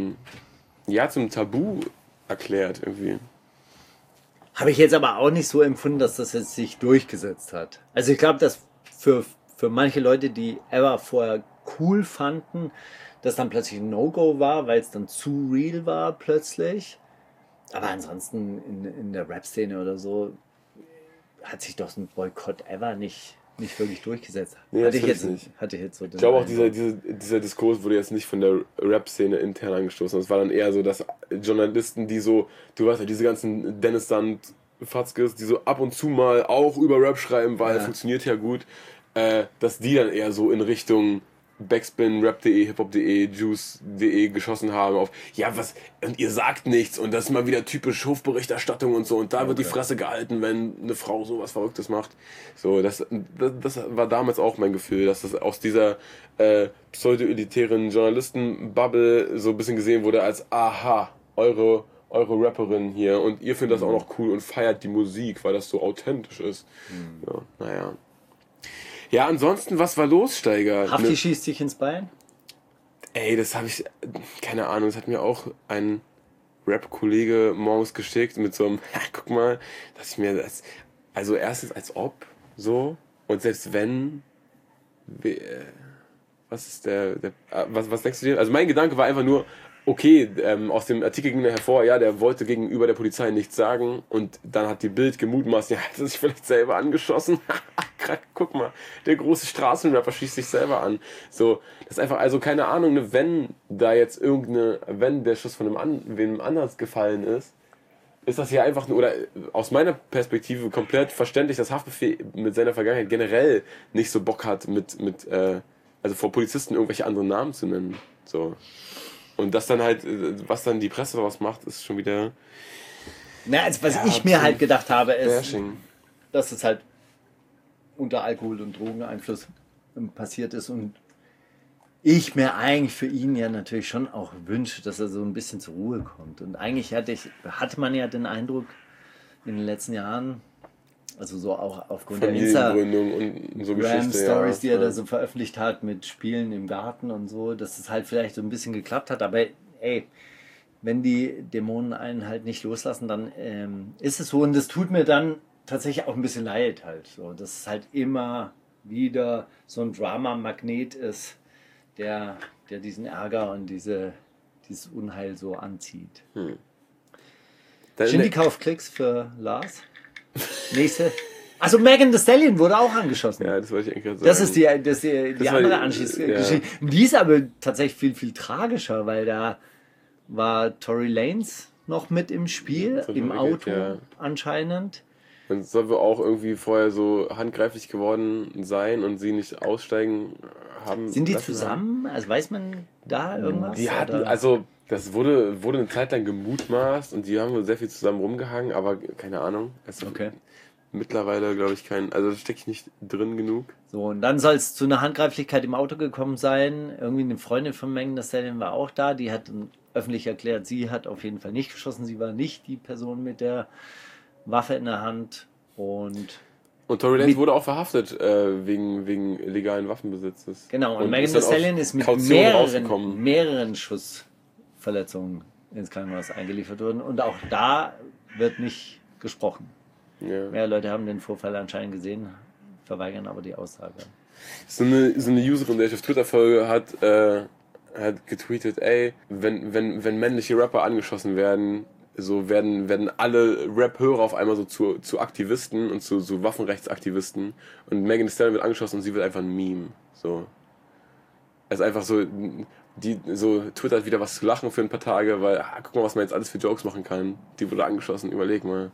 zum Tabu erklärt irgendwie. Habe ich jetzt aber auch nicht so empfunden, dass das jetzt sich durchgesetzt hat. Also ich glaube, dass für manche Leute, die Eva vorher cool fanden, das dann plötzlich ein No-Go war, weil es dann zu real war plötzlich. Aber ansonsten in der Rap-Szene oder so hat sich doch ein Boykott Eva nicht wirklich durchgesetzt. Nee, hatte ich jetzt so den Ich glaube auch, Eindruck. dieser Diskurs wurde jetzt nicht von der Rap-Szene intern angestoßen. Es war dann eher so, dass Journalisten, die so, du weißt ja, diese ganzen Dennis Fatzkes, die so ab und zu mal auch über Rap schreiben, weil funktioniert ja gut, dass die dann eher so in Richtung Backspin, Rap.de, Hip-Hop.de, Juice.de geschossen haben auf, ja, was, und ihr sagt nichts, und das ist mal wieder typisch Hofberichterstattung und so, und da wird die Fresse gehalten, wenn eine Frau sowas Verrücktes macht. So, das war damals auch mein Gefühl, dass das aus dieser pseudo-elitären Journalisten-Bubble so ein bisschen gesehen wurde als, aha, eure Rapperin hier, und ihr findet das auch noch cool und feiert die Musik, weil das so authentisch ist. Ja, naja. Ja, ansonsten, was war los, Steiger? Hafti schießt dich ins Bein? Ey, das habe ich, keine Ahnung, das hat mir auch ein Rap-Kollege morgens geschickt mit so einem, guck mal, dass ich mir das, also erstens als ob, so, und selbst wenn, was ist was denkst du dir? Also mein Gedanke war einfach nur, okay, aus dem Artikel ging hervor, ja, der wollte gegenüber der Polizei nichts sagen, und dann hat die Bild gemutmaßt, ja, hat er sich vielleicht selber angeschossen. Guck mal, der große Straßenrapper schießt sich selber an. So, das ist einfach, also keine Ahnung, ne, wenn der Schuss von wem anders gefallen ist das ja einfach nur, oder aus meiner Perspektive komplett verständlich, dass Haftbefehl mit seiner Vergangenheit generell nicht so Bock hat, also vor Polizisten irgendwelche anderen Namen zu nennen. So. Und das dann halt, was dann die Presse daraus macht, ist schon wieder. Na, also was ich mir halt gedacht habe, ist, Bashing. dass es halt unter Alkohol- und Drogeneinfluss passiert ist, und ich mir eigentlich für ihn ja natürlich schon auch wünsche, dass er so ein bisschen zur Ruhe kommt. Und eigentlich hatte man ja den Eindruck in den letzten Jahren, also so auch aufgrund der Familiengründung und so Geschichte, Stories, die er da so veröffentlicht hat mit Spielen im Garten und so, dass es halt vielleicht so ein bisschen geklappt hat. Aber ey, wenn die Dämonen einen halt nicht loslassen, dann ist es so, und das tut mir dann tatsächlich auch ein bisschen leid halt. So, dass es halt immer wieder so ein Drama-Magnet ist, der diesen Ärger und dieses Unheil so anzieht. Shindy kauft Klicks für Lars. Nächste. Also Megan Thee Stallion wurde auch angeschossen. Ja, das wollte ich eigentlich gerade sagen. Das ist die andere Anschlussgeschichte. Ja. Die ist aber tatsächlich viel, viel tragischer, weil da war Tory Lanez noch mit im Spiel, im Auto anscheinend. Und soll wohl auch irgendwie vorher so handgreiflich geworden sein und sie nicht aussteigen haben. Sind die zusammen? Also weiß man da irgendwas? Die hatten, also das wurde eine Zeit lang gemutmaßt, und die haben wohl sehr viel zusammen rumgehangen, aber keine Ahnung. Also okay. Mittlerweile glaube ich also da stecke ich nicht drin genug. So, und dann soll es zu einer Handgreiflichkeit im Auto gekommen sein. Irgendwie eine Freundin von Megan Thee Stallion war auch da, die hat öffentlich erklärt, sie hat auf jeden Fall nicht geschossen, sie war nicht die Person mit der Waffe in der Hand. Und Tory Lanez wurde auch verhaftet wegen illegalen Waffenbesitzes. Genau, und Megan Thee Stallion ist mit mehreren Schussverletzungen ins Krankenhaus eingeliefert worden, und auch da wird nicht gesprochen. Ja. Mehr Leute haben den Vorfall anscheinend gesehen, verweigern aber die Aussage. So eine Userin, der ich auf Twitter folge, hat getweetet, ey, wenn männliche Rapper angeschossen werden, so werden alle Rap-Hörer auf einmal so zu Aktivisten und zu Waffenrechtsaktivisten. Und Megan Thee Stallion wird angeschossen und sie wird einfach ein Meme. So. Es ist einfach so, die so twittert wieder was zu lachen für ein paar Tage, weil, guck mal, was man jetzt alles für Jokes machen kann. Die wurde angeschossen, überleg mal.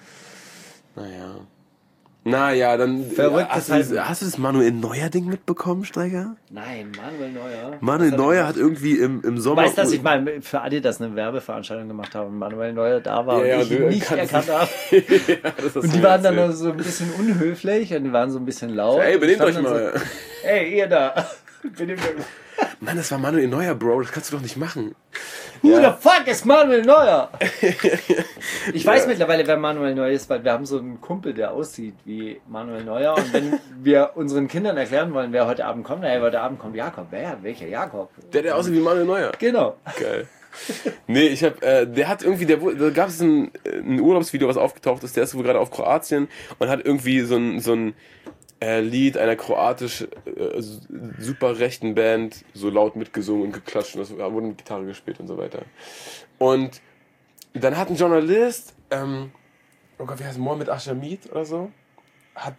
Naja, dann hast du das Manuel Neuer-Ding mitbekommen, Steiger? Nein, Manuel Neuer. Manuel Neuer hat irgendwie im Sommer... Weißt du, dass ich mal für Adidas eine Werbeveranstaltung gemacht habe und Manuel Neuer da war und ich ihn nicht erkannt habe? Und die waren dann so ein bisschen unhöflich und die waren so ein bisschen laut. Ey, benehmt euch mal. So, ey, ihr da. Benehmt euch mal. Mann, das war Manuel Neuer, Bro. Das kannst du doch nicht machen. Who the fuck ist Manuel Neuer? Ich weiß mittlerweile, wer Manuel Neuer ist, weil wir haben so einen Kumpel, der aussieht wie Manuel Neuer. Und wenn wir unseren Kindern erklären wollen, wer heute Abend kommt, heute Abend kommt Jakob. Wer? Welcher Jakob? Der aussieht wie Manuel Neuer. Genau. Geil. Nee, der hat irgendwie, da gab es ein Urlaubsvideo, was aufgetaucht ist. Der ist wohl gerade auf Kroatien und hat irgendwie so ein Lied einer kroatisch super rechten Band so laut mitgesungen und geklatscht und das wurde mit Gitarre gespielt und so weiter. Und dann hat ein Journalist, oh Gott, wie heißt es, Mohamed Ashamid oder so, hat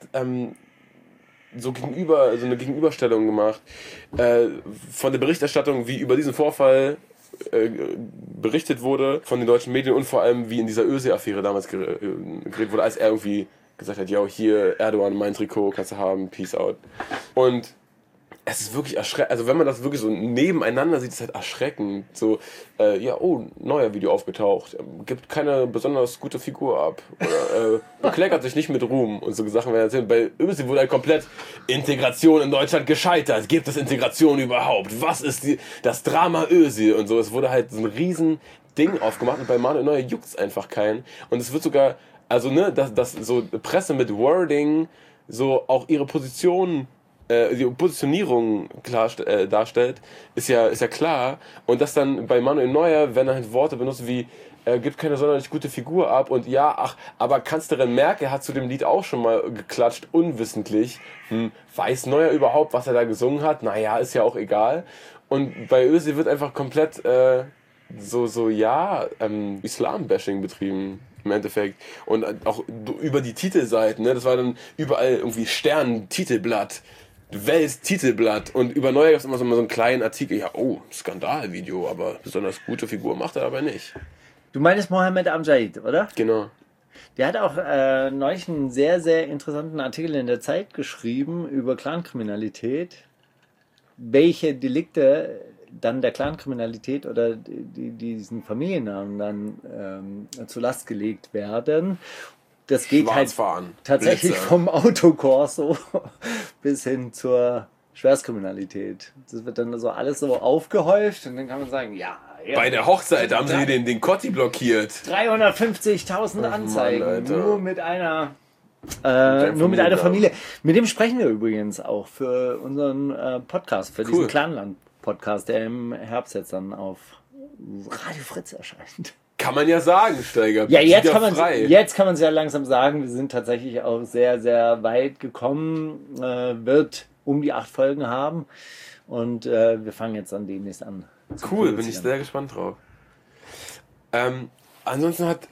so eine Gegenüberstellung gemacht von der Berichterstattung, wie über diesen Vorfall berichtet wurde von den deutschen Medien und vor allem wie in dieser Özil-Affäre damals geredet wurde, als er irgendwie gesagt hat, ja, hier, Erdogan, mein Trikot, kannst du haben, peace out. Und es ist wirklich erschreckend, also wenn man das wirklich so nebeneinander sieht, ist es halt erschreckend. So, neuer Video aufgetaucht, gibt keine besonders gute Figur ab. Oder bekleckert sich nicht mit Ruhm und so Sachen werden erzählt. Bei Özil wurde halt komplett Integration in Deutschland gescheitert. Gibt es Integration überhaupt? Was ist das Drama Özil? Und so, es wurde halt so ein riesen Ding aufgemacht und bei Manuel Neuer juckt es einfach keinen. Und es wird sogar, also ne, dass so Presse mit Wording so auch ihre Position, die Positionierung darstellt, ist ja klar. Und dass dann bei Manuel Neuer, wenn er halt Worte benutzt wie gibt keine sonderlich gute Figur ab und aber Kanzlerin Merkel hat zu dem Lied auch schon mal geklatscht, unwissentlich. Weiß Neuer überhaupt, was er da gesungen hat? Naja, ist ja auch egal. Und bei Özil wird einfach komplett Islam-Bashing betrieben. Im Endeffekt. Und auch über die Titelseiten, ne? Das war dann überall irgendwie Stern, Titelblatt, Welt, Titelblatt. Und über Neuer gab es immer so einen kleinen Artikel, ja, Skandalvideo, aber besonders gute Figur macht er aber nicht. Du meinst Mohammed Amjad, oder? Genau. Der hat auch neulich einen sehr, sehr interessanten Artikel in der Zeit geschrieben über Clankriminalität. Welche Delikte dann der Clankriminalität oder diesen Familiennamen dann zur Last gelegt werden. Das geht halt tatsächlich vom Autokorso bis hin zur Schwerstkriminalität. Das wird dann so alles so aufgehäuft und dann kann man sagen, ja. Bei der Hochzeit haben sie den Kotti blockiert. 350.000 Anzeigen, Mann, nur mit einer Familie. Mit dem sprechen wir übrigens auch für unseren Podcast, für diesen Clanland-Podcast, der im Herbst jetzt dann auf Radio Fritz erscheint. Kann man ja sagen, Steiger. Ja, jetzt kann man es ja langsam sagen. Wir sind tatsächlich auch sehr, sehr weit gekommen. Wird um die 8 Folgen haben. Und wir fangen jetzt dann demnächst an. Cool, bin ich sehr gespannt drauf. Ansonsten hat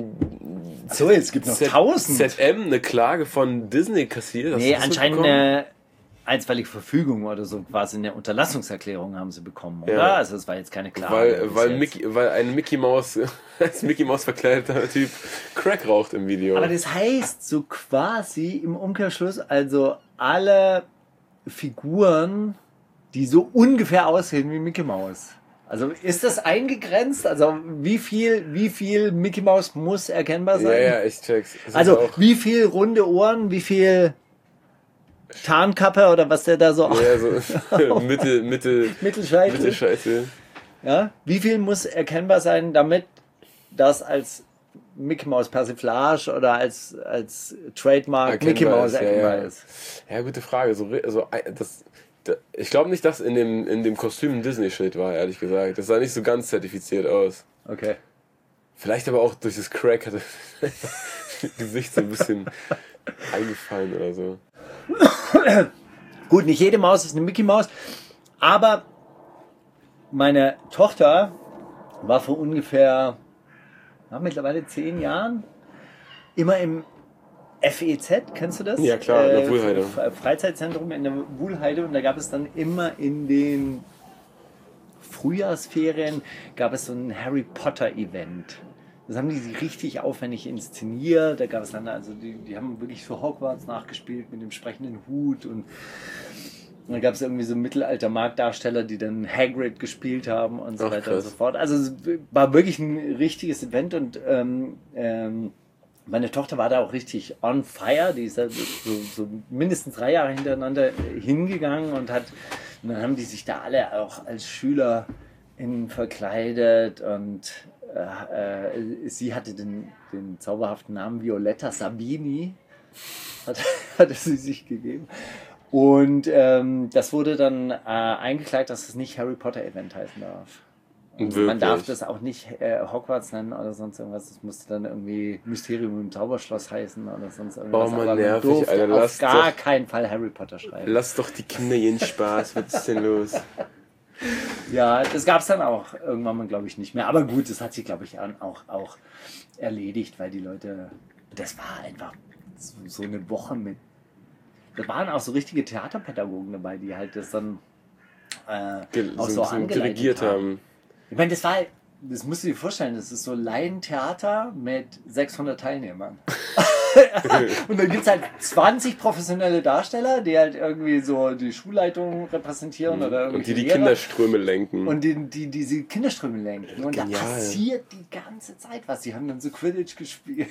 so, jetzt gibt es noch 1000. ZM eine Klage von Disney kassiert. Nee, anscheinend eine einstweilige Verfügung oder so, quasi eine Unterlassungserklärung haben sie bekommen, oder? Ja. Also es war jetzt keine Klage. Weil ein Mickey Mouse, als Mickey Mouse verkleideter Typ Crack raucht im Video. Aber das heißt so quasi im Umkehrschluss, also alle Figuren, die so ungefähr aussehen wie Mickey Mouse. Also ist das eingegrenzt? Also wie viel Mickey Mouse muss erkennbar sein? Ja, ich check's. Also wie viel runde Ohren, wie viel Tarnkappe oder was der da so... Ja, so Mittelscheitel. Ja, wie viel muss erkennbar sein, damit das als Mickey Mouse Persiflage oder als Trademark Mickey Mouse erkennbar ist? Ja, gute Frage. Ich glaube nicht, dass in dem Kostüm ein Disney-Schild war, ehrlich gesagt. Das sah nicht so ganz zertifiziert aus. Okay. Vielleicht aber auch durch das Crack hat das Gesicht so ein bisschen eingefallen oder so. Gut, nicht jede Maus ist eine Mickey Maus, aber meine Tochter war vor ungefähr mittlerweile 10 Jahren, immer im FEZ, kennst du das? Ja, klar, in der Wuhlheide. Freizeitzentrum in der Wuhlheide, und da gab es dann immer in den Frühjahrsferien gab es so ein Harry Potter Event. Das haben die richtig aufwendig inszeniert. Da gab es dann, also die haben wirklich so Hogwarts nachgespielt mit dem sprechenden Hut, und dann gab es irgendwie so Mittelalter-Marktdarsteller, die dann Hagrid gespielt haben und so weiter und so fort. Also es war wirklich ein richtiges Event, und meine Tochter war da auch richtig on fire. Die ist da so mindestens 3 Jahre hintereinander hingegangen, und dann haben die sich da alle auch als SchülerInnen verkleidet, und sie hatte den zauberhaften Namen Violetta Sabini, hatte sie sich gegeben. Und das wurde dann eingeklagt, dass es nicht Harry Potter Event heißen darf. Also man darf das auch nicht Hogwarts nennen oder sonst irgendwas. Das musste dann irgendwie Mysterium im Zauberschloss heißen oder sonst irgendwas. Oh man, aber nervig, durfte Alter. auf gar keinen Fall Harry Potter schreiben. Lass doch die Kinder ihren Spaß. Was ist denn los? Ja, das gab es dann auch irgendwann mal, glaube ich, nicht mehr. Aber gut, das hat sich, glaube ich, auch erledigt, weil die Leute, das war einfach so eine Woche mit, da waren auch so richtige Theaterpädagogen dabei, die halt das dann auch so dirigiert haben. Ich meine, das musst du dir vorstellen, das ist so Laientheater mit 600 Teilnehmern. Und dann gibt es halt 20 professionelle Darsteller, die halt irgendwie so die Schulleitung repräsentieren oder und die Kinderströme lenken. Und die diese Kinderströme lenken. Und genial. Da passiert die ganze Zeit was. Die haben dann so Quidditch gespielt.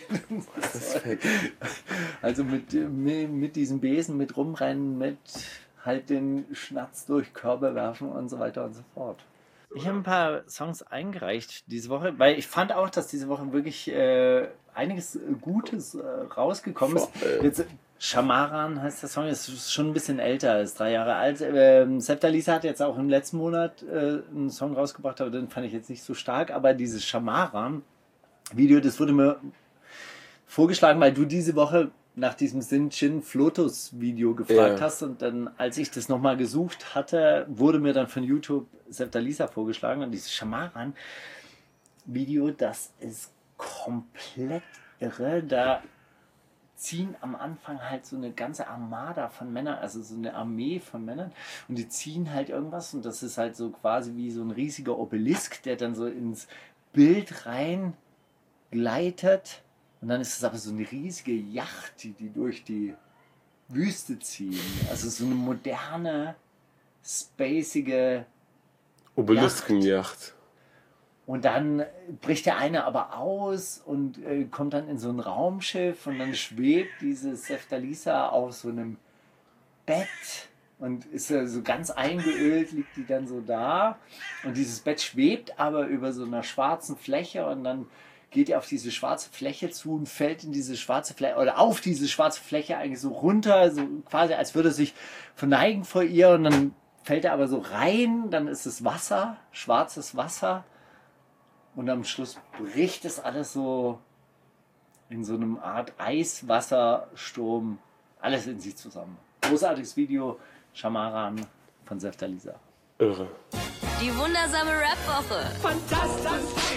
Also mit diesem Besen, mit rumrennen, mit halt den Schnatz durch Körbe werfen und so weiter und so fort. Ich habe ein paar Songs eingereicht diese Woche, weil ich fand auch, dass diese Woche wirklich einiges Gutes rausgekommen ist. Jetzt, Schamaran heißt der Song, ist schon ein bisschen älter, ist 3 Jahre alt. Seftaliza hat jetzt auch im letzten Monat einen Song rausgebracht, aber den fand ich jetzt nicht so stark. Aber dieses Schamaran-Video, das wurde mir vorgeschlagen, weil du diese Woche nach diesem Sin-Chin Flotus-Video gefragt hast, und dann, als ich das nochmal gesucht hatte, wurde mir dann von YouTube Seftaliza vorgeschlagen, und dieses Schamaran-Video, das ist komplett irre. Da ziehen am Anfang halt so eine ganze Armada von Männern, also so eine Armee von Männern, und die ziehen halt irgendwas, und das ist halt so quasi wie so ein riesiger Obelisk, der dann so ins Bild rein gleitet. Und dann ist es aber so eine riesige Yacht, die durch die Wüste ziehen. Also so eine moderne, spacige Obeliskenjacht. Und dann bricht der eine aber aus und kommt dann in so ein Raumschiff, und dann schwebt diese Seftaliza auf so einem Bett und ist so ganz eingeölt, liegt die dann so da. Und dieses Bett schwebt aber über so einer schwarzen Fläche, und dann geht er auf diese schwarze Fläche zu und fällt in diese schwarze Fläche oder auf diese schwarze Fläche eigentlich so runter, so quasi als würde er sich verneigen vor ihr, und dann fällt er aber so rein, dann ist es Wasser, schwarzes Wasser, und am Schluss bricht es alles so in so einem Art Eiswassersturm alles in sich zusammen. Großartiges Video, Schamaran von Seftaliza. Irre. Die wundersame Rap-Woche. Fantastisch.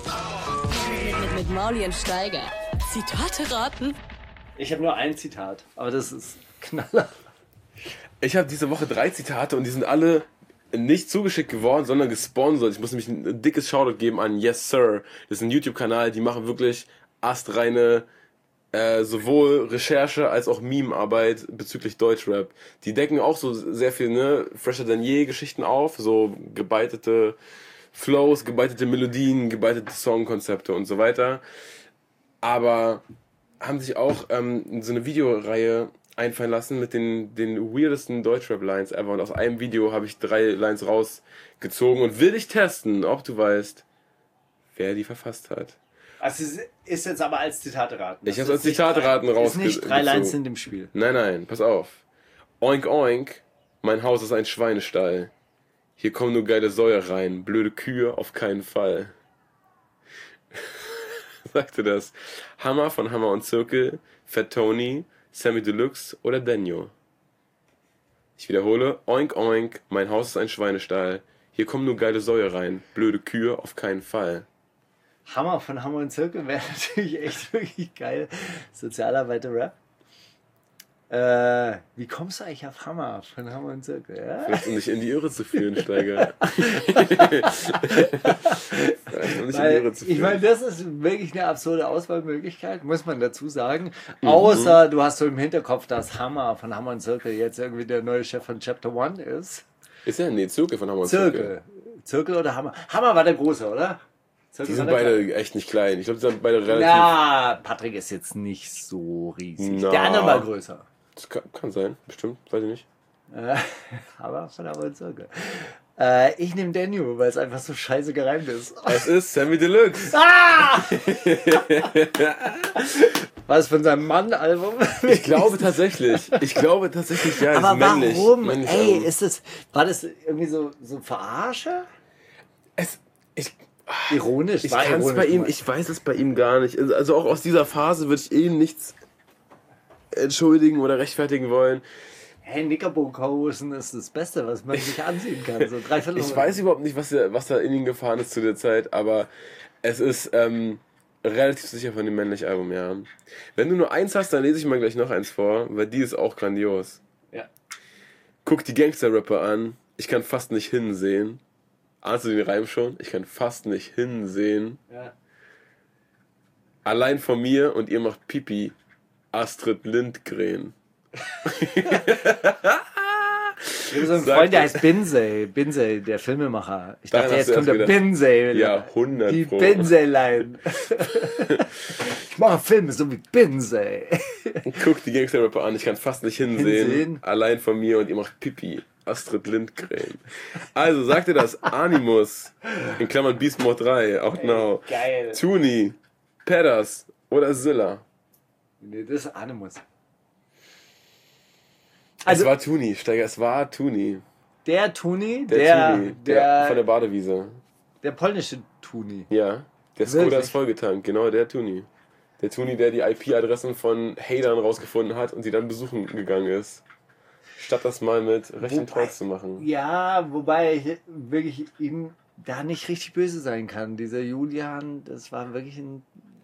Mit Mauli und Steiger. Zitate raten. Ich habe nur ein Zitat, aber das ist Knaller. Ich habe diese Woche 3 Zitate, und die sind alle nicht zugeschickt geworden, sondern gesponsert. Ich muss nämlich ein dickes Shoutout geben an Yes Sir. Das ist ein YouTube-Kanal, die machen wirklich astreine sowohl Recherche als auch Meme-Arbeit bezüglich Deutschrap. Die decken auch so sehr viel, fresher than je Geschichten auf, so gebeitete Flows, gebeitete Melodien, gebeitete Songkonzepte und so weiter. Aber haben sich auch so eine Videoreihe einfallen lassen mit den weirdesten Deutschrap-Lines ever. Und aus einem Video habe ich 3 Lines rausgezogen und will dich testen, ob du weißt, wer die verfasst hat. Also es ist jetzt aber als Zitate raten. Ich habe es als Zitate raten rausgezogen. Nicht 3 Lines sind im Spiel. Nein, pass auf. Oink oink, mein Haus ist ein Schweinestall. Hier kommen nur geile Säue rein, blöde Kühe auf keinen Fall. Sagte das Hammer von Hammer und Zirkel, Fat Tony, Sammy Deluxe oder Daniel? Ich wiederhole, oink oink, mein Haus ist ein Schweinestall. Hier kommen nur geile Säue rein, blöde Kühe auf keinen Fall. Hammer von Hammer und Zirkel wäre natürlich echt wirklich geil. Sozialarbeiter-Rap. Wie kommst du eigentlich auf Hammer von Hammer und Zirkel? Ja? Vielleicht, um dich in die Irre zu führen, Steiger. Ich meine, das ist wirklich eine absurde Auswahlmöglichkeit, muss man dazu sagen. Außer du hast so im Hinterkopf, dass Hammer von Hammer und Zirkel jetzt irgendwie der neue Chef von Chapter One ist. Ist er? Nee, Zirkel von Hammer und Zirkel. Zirkel oder Hammer? Hammer war der Große, oder? Die sind beide echt nicht klein. Ich glaube, die sind beide relativ... Na, Patrick ist jetzt nicht so riesig. Der andere war größer. Das kann sein, bestimmt, weiß ich nicht. Aber von Hammer und Zirkel. Ich nehme Daniel, weil es einfach so scheiße gereimt ist. Es ist Sammy Deluxe. Was von seinem Mann-Album? Ich glaube tatsächlich, ja. Aber männlich, warum? männlich Ey, war das irgendwie so Verarsche? Ironisch? Ich kann es bei ihm, ich weiß es bei ihm gar nicht. Also auch aus dieser Phase würde ich nichts entschuldigen oder rechtfertigen wollen. Hey, Knickerbockerhosen ist das Beste, was man sich anziehen kann. So Ich weiß überhaupt nicht, was da in ihn gefahren ist zu der Zeit, aber es ist relativ sicher von dem männlichen Album, ja. Wenn du nur eins hast, dann lese ich mal gleich noch eins vor, weil die ist auch grandios. Ja. Guck die Gangster-Rapper an, ich kann fast nicht hinsehen. Ahnst du den Reim schon? Ich kann fast nicht hinsehen. Ja. Allein von mir und ihr macht Pipi. Astrid Lindgren. Ich habe so einen Freund, der heißt Binsey, der Filmemacher. Ich dachte, jetzt kommt der Binsey. Ja, 100 Die Pro. Binsey-Line. Ich mache Filme so wie Binsey. Guck die Gangster-Rapper an, ich kann fast nicht hinsehen. Allein von mir und ihr macht Pipi. Astrid Lindgren. Also, sagt ihr das? Animus, in Klammern Beast Mode 3, Out Now. Geil. Tuni, Pedders oder Zilla? Nee, das ist Animus. Es war Tuni, Steiger, es war Tuni. Der Tuni, Der von der Badewiese. Der polnische Tuni. Ja, der Skoda ist vollgetankt, genau, der Tuni. Der Tuni, der die IP-Adressen von Hatern rausgefunden hat und sie dann besuchen gegangen ist. Statt das mal mit rechten Trolls zu machen. Ja, wobei ich wirklich ihm da nicht richtig böse sein kann. Dieser Julian, das war wirklich ein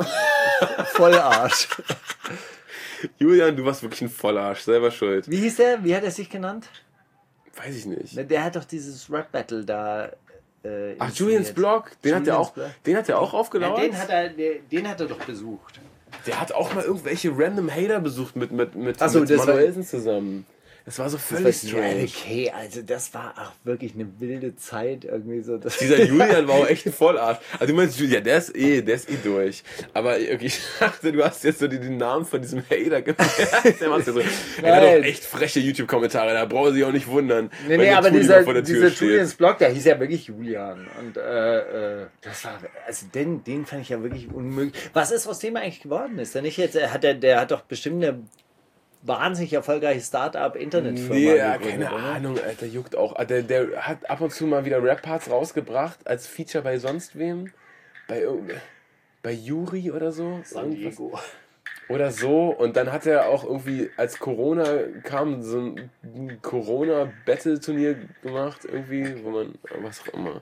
Vollarsch. Julian, du warst wirklich ein Vollarsch, selber schuld. Wie hieß der? Wie hat er sich genannt? Weiß ich nicht. Der hat doch dieses Rap-Battle da. Ach, Julians Blog, den hat er auch aufgelauert? Ja, den hat er doch besucht. Der hat auch mal irgendwelche random Hater besucht mit Achso, das Manuelsen zusammen. Das war so völlig strange. Okay, also das war auch wirklich eine wilde Zeit irgendwie so. Dieser Julian war auch echt ein Vollarsch. Also du meinst Julian, der ist eh durch. Aber okay, ich dachte, du hast jetzt so den Namen von diesem Hater gemerkt. Der macht ja so. Er hat auch echt freche YouTube-Kommentare, da braucht sich auch nicht wundern. Nee, aber dieser Julians Blog, der hieß ja wirklich Julian. Und das war, also den fand ich ja wirklich unmöglich. Was ist aus dem eigentlich geworden? Ist der nicht jetzt, der hat doch bestimmt eine wahnsinnig erfolgreiche Start-up-Internetfirma. Nee, ja, keine Ahnung, Alter, juckt auch. Der hat ab und zu mal wieder Rap-Parts rausgebracht, als Feature bei sonst wem. Bei Yuri oder so. San Diego. Oder so. Und dann hat er auch irgendwie, als Corona kam, so ein Corona-Battle-Turnier gemacht, irgendwie, wo man, was auch immer.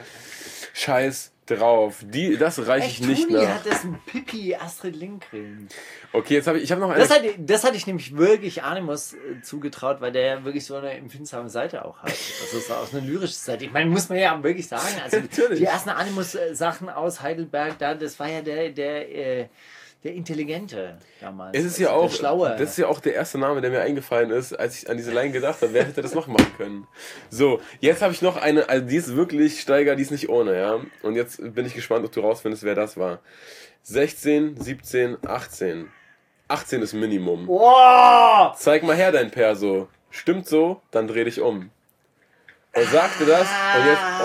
Scheiß drauf. Das reiche ich nicht nach. Hat das ein Pipi Astrid Lindgren. Okay, jetzt habe ich noch eine. Das hatte ich nämlich wirklich Animus zugetraut, weil der ja wirklich so eine empfindsame Seite auch hat. Das ist auch eine lyrische Seite. Ich meine, muss man ja wirklich sagen. Also die ersten Animus-Sachen aus Heidelberg, das war ja der Intelligente damals. Es ist ja auch, das ist ja auch der erste Name, der mir eingefallen ist, als ich an diese Line gedacht habe. Wer hätte das noch machen können? So, jetzt habe ich noch eine, also die ist wirklich, Steiger, die ist nicht ohne, ja. Und jetzt bin ich gespannt, ob du rausfindest, wer das war. 16, 17, 18. 18 ist Minimum. Wow! Zeig mal her dein Perso. Stimmt so, dann dreh dich um. Er sagte das und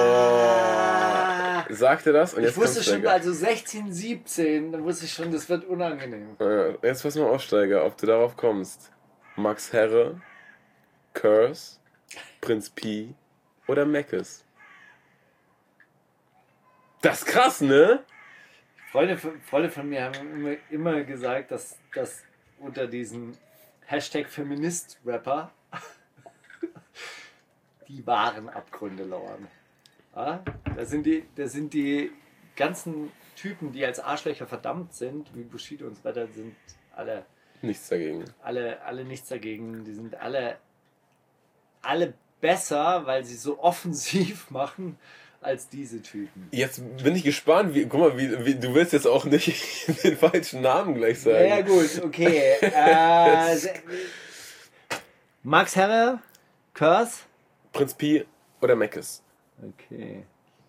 jetzt... sagte das und jetzt ich wusste schon, also 16, 17, dann wusste ich schon, das wird unangenehm. Jetzt pass mal auf, Steiger, ob du darauf kommst. Max Herre, Curse, Prinz Pi oder Meckes. Das ist krass, ne? Freunde von mir haben immer gesagt, dass unter diesen Hashtag Feminist-Rapper die wahren Abgründe lauern. Ja? Das sind die ganzen Typen, die als Arschlöcher verdammt sind, wie Bushido und so weiter, sind alle Nichts dagegen. alle nichts dagegen. Die sind alle besser, weil sie so offensiv machen als diese Typen. Jetzt bin ich gespannt, guck mal, wie du willst jetzt auch nicht den falschen Namen gleich sagen. Ja gut, okay. Max Herre, Curse. Prinz Pi oder Meckes? Okay.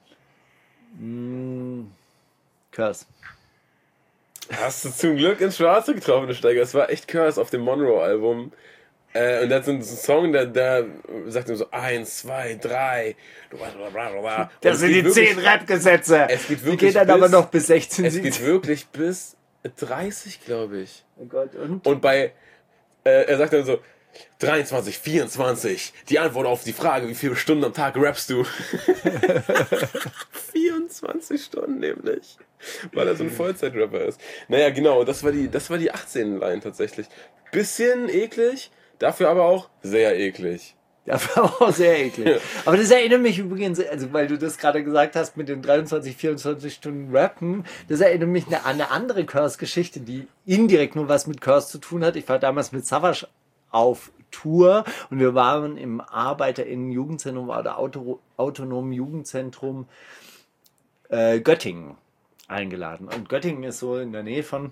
Curse. Hast du zum Glück ins Schwarze getroffen, Steiger. Es war echt Curse auf dem Monroe-Album. Und da ist so ein Song, der sagt ihm so 1, 2, 3. Das sind die 10 Rap-Gesetze. Es geht wirklich die gehen dann aber noch bis 16, Es geht wirklich bis 30, glaube ich. Oh Gott, und bei, er sagt dann so, 23, 24, die Antwort auf die Frage, wie viele Stunden am Tag rappst du? 24 Stunden nämlich. Weil er so ein Vollzeit-Rapper ist. Naja, genau, das war die 18-Line tatsächlich. Bisschen eklig, dafür aber auch sehr eklig. Ja, war auch sehr eklig. Aber das erinnert mich übrigens, also weil du das gerade gesagt hast mit den 23, 24 Stunden Rappen, das erinnert mich an eine andere Curse-Geschichte, die indirekt nur was mit Curse zu tun hat. Ich war damals mit Savage auf Tour und wir waren im ArbeiterInnen-Jugendzentrum oder autonomen Jugendzentrum Göttingen eingeladen. Und Göttingen ist so in der Nähe von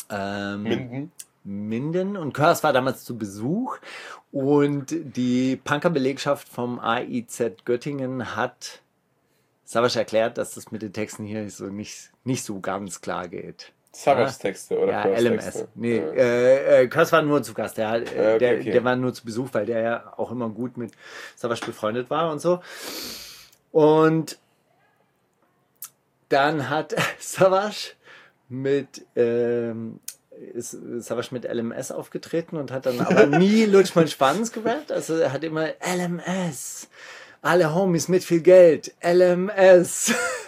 Minden und Curse war damals zu Besuch und die Punker-Belegschaft vom AIZ Göttingen hat Savage erklärt, dass das mit den Texten hier so nicht so ganz klar geht. Savage Texte oder ja, Curse LMS. Texte? Nee, Curse war nur zu Gast. Der war nur zu Besuch, weil der ja auch immer gut mit Savage befreundet war und so. Und dann hat Savage mit LMS aufgetreten und hat dann aber nie Lutsch mein Schwanz gerappt. Also er hat immer LMS. Alle Homies mit viel Geld. LMS.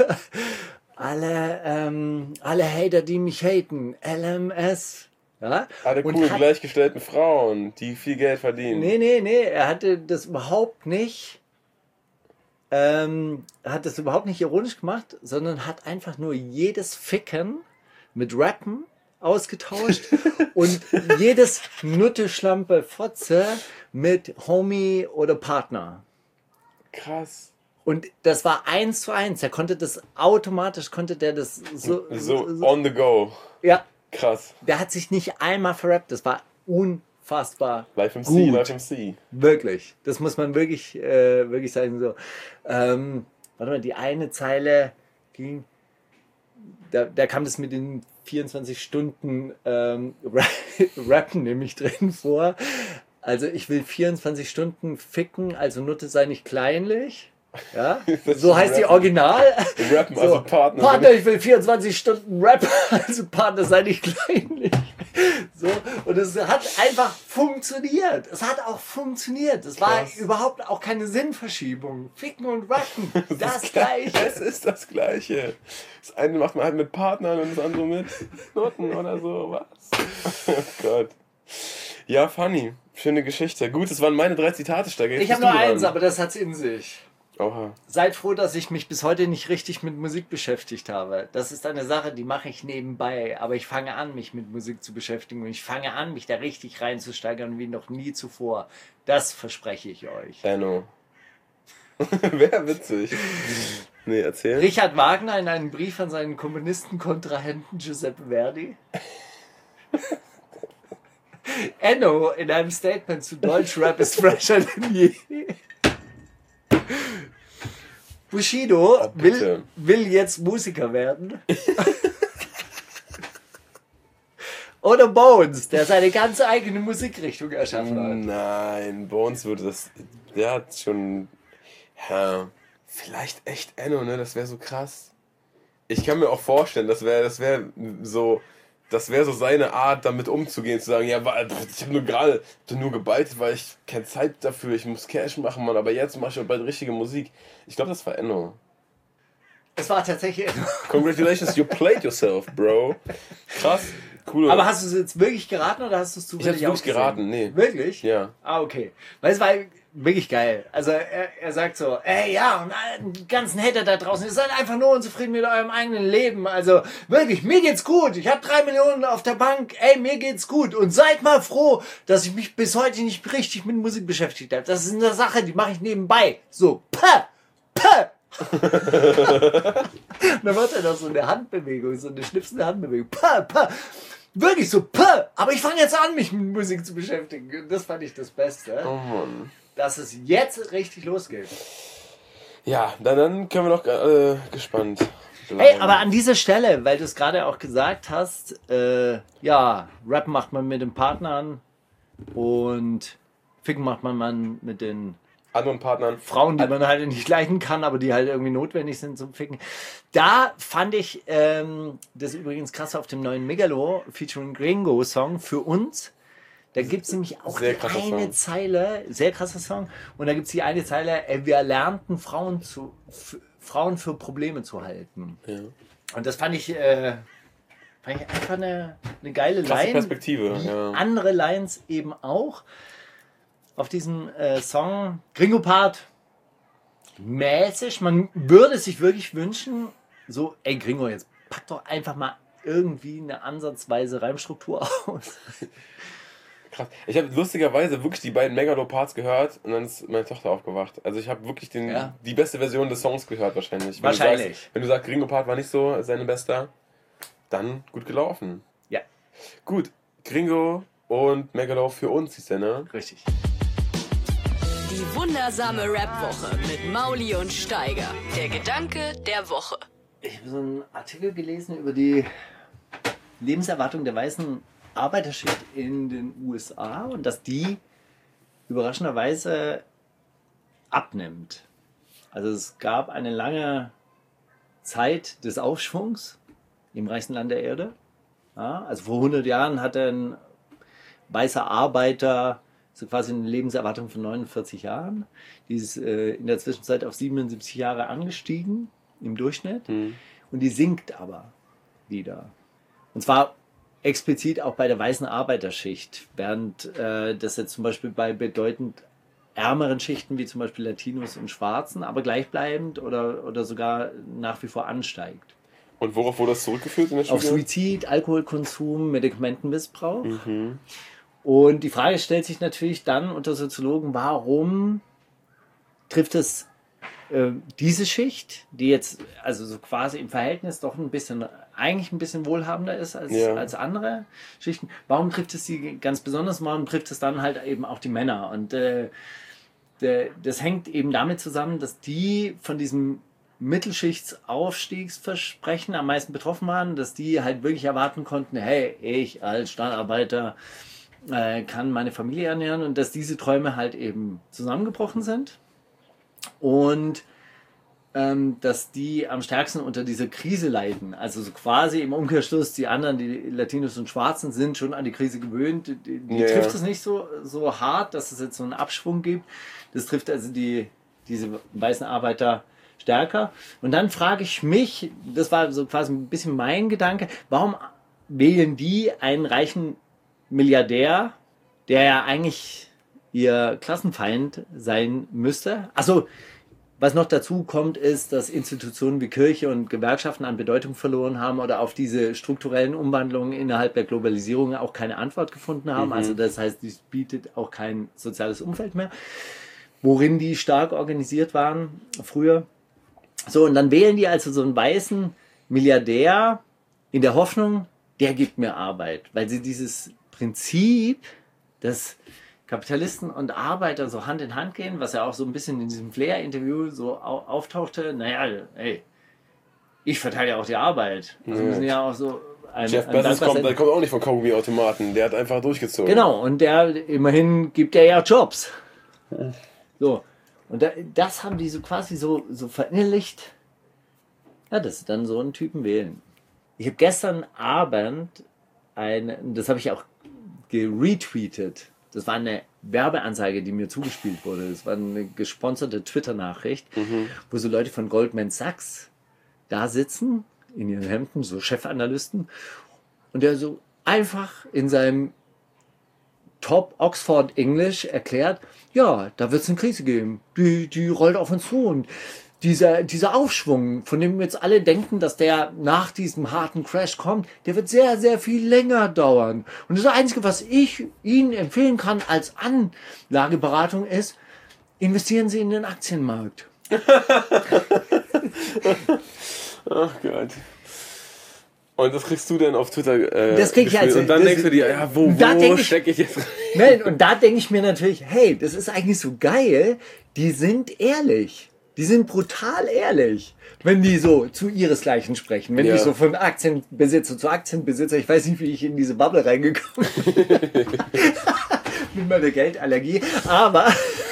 alle Hater, die mich haten. LMS. Ja? Alle coolen, gleichgestellten Frauen, die viel Geld verdienen. Nee. Er hatte das überhaupt nicht. Hat das überhaupt nicht ironisch gemacht, sondern hat einfach nur jedes Ficken mit Rappen ausgetauscht und jedes Nutte, Schlampe, Fotze mit Homie oder Partner. Krass. Und das war 1:1. Der konnte das automatisch, so on the go. Ja. Krass. Der hat sich nicht einmal verrappt. Das war unfassbar Live MC, gut. Live MC. Wirklich. Das muss man wirklich sagen. So. Warte mal, die eine Zeile ging. Da kam das mit den 24 Stunden Rappen nämlich drin vor. Also ich will 24 Stunden ficken, also Nutte sei nicht kleinlich. Ja? So heißt die Original. Rappen, also Partner. Partner, ich will 24 Stunden rappen, also Partner sei nicht kleinlich. So, und es hat einfach funktioniert. Es hat auch funktioniert. Es war überhaupt auch keine Sinnverschiebung. Ficken und rappen, das Gleiche. Es ist das Gleiche. Das eine macht man halt mit Partnern und das andere mit Noten oder so. Was? Oh Gott. Ja, funny. Schöne Geschichte. Gut, das waren meine 3 Zitate, Steiger. Ich habe nur eins, aber das hat's in sich. Oha. Seid froh, dass ich mich bis heute nicht richtig mit Musik beschäftigt habe. Das ist eine Sache, die mache ich nebenbei. Aber ich fange an, mich mit Musik zu beschäftigen. Und ich fange an, mich da richtig reinzusteigern wie noch nie zuvor. Das verspreche ich euch. Benno. Wäre witzig. Nee, erzähl. Richard Wagner in einem Brief an seinen Kommunistenkontrahenten Giuseppe Verdi. Enno in einem Statement zu Deutschrap ist fresher denn je. Bushido will jetzt Musiker werden. Oder Bones, der seine ganz eigene Musikrichtung erschaffen hat. Nein, Bones würde das. Der hat schon. Ja, vielleicht echt Enno, ne? Das wäre so krass. Ich kann mir auch vorstellen, das wäre so seine Art, damit umzugehen, zu sagen, ja, ich habe nur geballt, weil ich keine Zeit dafür, ich muss Cash machen, Mann, aber jetzt mache ich auch bald richtige Musik. Ich glaube, das war Enno. Es war tatsächlich Enno. Congratulations, you played yourself, bro. Krass. coole... Aber hast du es jetzt wirklich geraten oder hast du es ich habe zufällig es wirklich geraten, nee. Wirklich? Ja. Ah, okay. Weil es war wirklich geil. Also er sagt so, ey, ja, und all die ganzen Hater da draußen, ihr seid einfach nur unzufrieden mit eurem eigenen Leben. Also wirklich, mir geht's gut. Ich habe 3 Millionen auf der Bank. Ey, mir geht's gut. Und seid mal froh, dass ich mich bis heute nicht richtig mit Musik beschäftigt habe. Das ist eine Sache, die mache ich nebenbei. So, Dann macht er noch so eine Handbewegung, so eine schnipsende Handbewegung. Wirklich so, aber ich fange jetzt an, mich mit Musik zu beschäftigen. Das fand ich das Beste. Oh Mann. Dass es jetzt richtig losgeht. Ja, dann können wir doch gespannt bleiben. Hey, aber an dieser Stelle, weil du es gerade auch gesagt hast, ja, Rap macht man mit den Partnern und Ficken macht man mit den anderen Partnern. Frauen, die man halt nicht leiden kann, aber die halt irgendwie notwendig sind zum Ficken. Da fand ich das übrigens krass auf dem neuen Megalo featuring Gringo Song für uns. Da gibt es nämlich auch die eine Zeile, sehr krasser Song, und da gibt es die eine Zeile, wir lernten Frauen für Probleme zu halten. Ja. Und das fand ich einfach eine geile Krasse Line. Perspektive. Ja. Andere Lines eben auch. Auf diesem Song Gringo-Part mäßig. Man würde sich wirklich wünschen, so, ey Gringo, jetzt pack doch einfach mal irgendwie eine ansatzweise Reimstruktur aus. Krass. Ich habe lustigerweise wirklich die beiden Megalo-Parts gehört und dann ist meine Tochter aufgewacht. Also ich habe wirklich die beste Version des Songs gehört wahrscheinlich. Wenn du sagst, Gringo-Part war nicht so seine beste, dann gut gelaufen. Ja. Gut, Gringo und Megalo für uns hieß der, ne? Richtig. Die wundersame Rap-Woche mit Mauli und Steiger. Der Gedanke der Woche. Ich habe so einen Artikel gelesen über die Lebenserwartung der weißen Arbeiterschicht in den USA und dass die überraschenderweise abnimmt. Also es gab eine lange Zeit des Aufschwungs im reichsten Land der Erde. Ja, also vor 100 Jahren hatte ein weißer Arbeiter so quasi eine Lebenserwartung von 49 Jahren. Die ist in der Zwischenzeit auf 77 Jahre angestiegen im Durchschnitt. Und die sinkt aber wieder. Und zwar explizit auch bei der weißen Arbeiterschicht, während das jetzt zum Beispiel bei bedeutend ärmeren Schichten wie zum Beispiel Latinos und Schwarzen, aber gleichbleibend oder sogar nach wie vor ansteigt. Und worauf wurde das zurückgeführt in der Auf Suizid, Alkoholkonsum, Medikamentenmissbrauch. Und die Frage stellt sich natürlich dann unter Soziologen, warum trifft es diese Schicht, die jetzt also so quasi im Verhältnis doch eigentlich ein bisschen wohlhabender ist als andere Schichten. Warum trifft es sie ganz besonders? Warum trifft es dann halt eben auch die Männer? Und das hängt eben damit zusammen, dass die von diesem Mittelschichtsaufstiegsversprechen am meisten betroffen waren, dass die halt wirklich erwarten konnten, hey, ich als Stahlarbeiter kann meine Familie ernähren, und dass diese Träume halt eben zusammengebrochen sind und dass die am stärksten unter dieser Krise leiden. Also so quasi im Umkehrschluss, die anderen, die Latinos und Schwarzen, sind schon an die Krise gewöhnt. Die trifft es nicht so hart, dass es jetzt so einen Abschwung gibt. Das trifft also diese weißen Arbeiter stärker. Und dann frage ich mich, das war so quasi ein bisschen mein Gedanke, warum wählen die einen reichen Milliardär, der ja eigentlich ihr Klassenfeind sein müsste? Also was noch dazu kommt, ist, dass Institutionen wie Kirche und Gewerkschaften an Bedeutung verloren haben oder auf diese strukturellen Umwandlungen innerhalb der Globalisierung auch keine Antwort gefunden haben. Also das heißt, dies bietet auch kein soziales Umfeld mehr, worin die stark organisiert waren früher. So, und dann wählen die also so einen weißen Milliardär in der Hoffnung, der gibt mir Arbeit, weil sie dieses Prinzip, dass Kapitalisten und Arbeiter so Hand in Hand gehen, was ja auch so ein bisschen in diesem Flair-Interview so auftauchte, naja, ey, ich verteile ja auch die Arbeit. Also müssen ja auch so Jeff Bezos kommt auch nicht von Kaugummi-Automaten, der hat einfach durchgezogen. Genau, und immerhin gibt er ja Jobs. So, und das haben die so quasi so verinnerlicht, ja, dass sie dann so einen Typen wählen. Ich habe gestern Abend das habe ich auch geretweetet. Das war eine Werbeanzeige, die mir zugespielt wurde. Das war eine gesponserte Twitter-Nachricht, wo so Leute von Goldman Sachs da sitzen, in ihren Hemden, so Chefanalysten, und der so einfach in seinem Top Oxford English erklärt, ja, da wird es eine Krise geben. Die rollt auf uns zu. Und dieser Aufschwung, von dem jetzt alle denken, dass der nach diesem harten Crash kommt, der wird sehr, sehr viel länger dauern. Und das Einzige, was ich Ihnen empfehlen kann als Anlageberatung ist, investieren Sie in den Aktienmarkt. Ach Gott. Und das kriegst du dann auf Twitter Das krieg ich also, und dann denkst du dir, ja, wo stecke ich jetzt rein? Nein, und da denke ich mir natürlich, hey, das ist eigentlich so geil, die sind ehrlich. Die sind brutal ehrlich, wenn die so zu ihresgleichen sprechen. Wenn die so von Aktienbesitzer zu Aktienbesitzer, ich weiß nicht, wie ich in diese Bubble reingekommen bin. Mit meiner Geldallergie, aber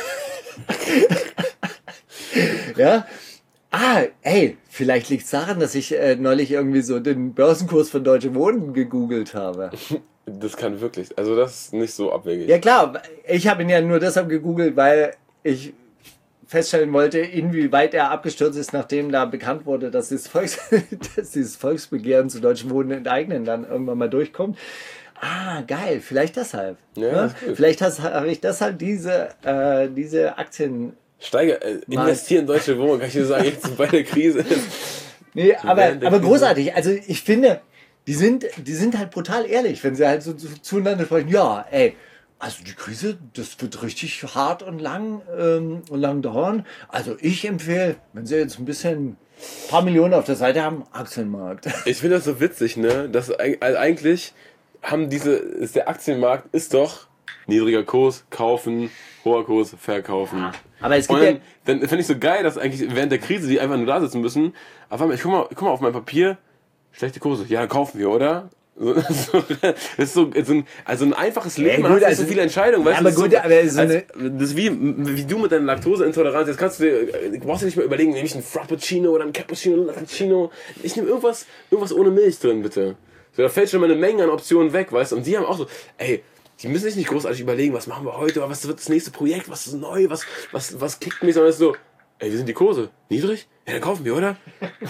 ja. Ey, vielleicht liegt es daran, dass ich neulich irgendwie so den Börsenkurs von Deutsche Wohnen gegoogelt habe. Das kann wirklich, also das ist nicht so abwegig. Ja klar, ich habe ihn ja nur deshalb gegoogelt, weil ich feststellen wollte, inwieweit er abgestürzt ist, nachdem da bekannt wurde, dass dieses Volksbegehren zu Deutschen Wohnen enteignen dann irgendwann mal durchkommt. Geil, vielleicht deshalb. Ja, vielleicht habe ich deshalb diese Aktien... investieren in Deutsche Wohnen, kann ich dir sagen, jetzt bei der Krise. Nee, aber großartig. Also ich finde, die sind halt brutal ehrlich, wenn sie halt so zueinander sprechen. Ja, ey, also die Krise, das wird richtig hart und lang dauern. Also ich empfehle, wenn sie jetzt ein paar Millionen auf der Seite haben, Aktienmarkt. Ich finde das so witzig, ne? Dass also eigentlich der Aktienmarkt ist doch niedriger Kurs, kaufen, hoher Kurs, verkaufen. Ja, aber es gibt und dann finde ich so geil, dass eigentlich während der Krise die einfach nur da sitzen müssen. Aber ich guck mal auf mein Papier, schlechte Kurse, ja, dann kaufen wir, oder? Das ist so ein einfaches Leben, gut, hast so viele Entscheidungen, weißt aber du? gut, das ist wie du mit deiner Laktoseintoleranz, jetzt du brauchst dir nicht mehr überlegen, nehme ich einen Frappuccino oder einen Cappuccino oder einen Cappuccino. Ich nehme irgendwas ohne Milch drin, bitte. So, da fällt schon mal eine Menge an Optionen weg, weißt du? Und die haben auch so, ey, die müssen sich nicht großartig überlegen, was machen wir heute, was wird das nächste Projekt, was ist neu, was kickt mich, sondern es ist so, ey, wie sind die Kurse? Niedrig? Ja, dann kaufen wir, oder?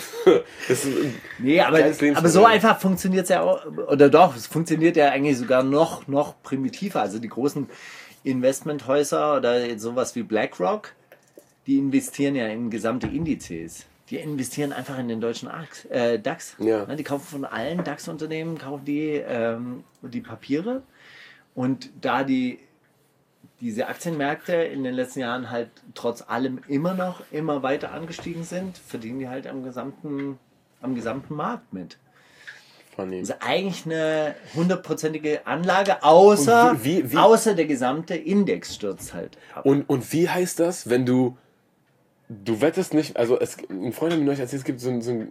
Nee, aber so einfach funktioniert es ja auch, oder doch, es funktioniert ja eigentlich sogar noch primitiver. Also die großen Investmenthäuser oder sowas wie BlackRock, die investieren ja in gesamte Indizes. Die investieren einfach in den deutschen DAX. Ja. Die kaufen von allen DAX-Unternehmen, kaufen die Papiere. Und da diese Aktienmärkte in den letzten Jahren halt trotz allem immer weiter angestiegen sind, verdienen die halt am gesamten Markt mit. Funny. Das ist eigentlich eine 100%ige Anlage, außer der gesamte Index stürzt halt ab. Und wie heißt das, wenn du wettest nicht, also ein Freund hat mir neulich erzählt, es gibt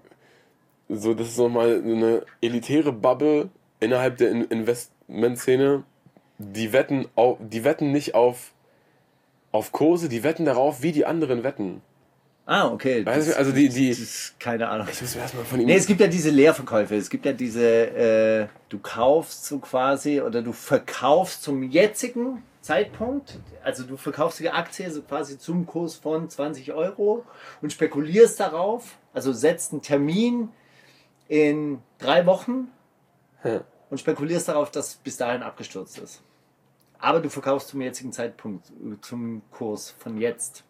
so das ist nochmal eine elitäre Bubble innerhalb der Investmentszene. Die wetten nicht auf Kurse, die wetten darauf, wie die anderen wetten. Okay. Weißt du, also die das ist keine Ahnung. Ich muss mir erstmal von ihm. Nee, es gibt ja diese Leerverkäufe. Es gibt ja diese, du kaufst so quasi oder du verkaufst zum jetzigen Zeitpunkt, also du verkaufst die Aktie so quasi zum Kurs von 20 Euro und spekulierst darauf, also setzt einen Termin in 3 Wochen. Und spekulierst darauf, dass bis dahin abgestürzt ist. Aber du verkaufst zum jetzigen Zeitpunkt, zum Kurs von jetzt.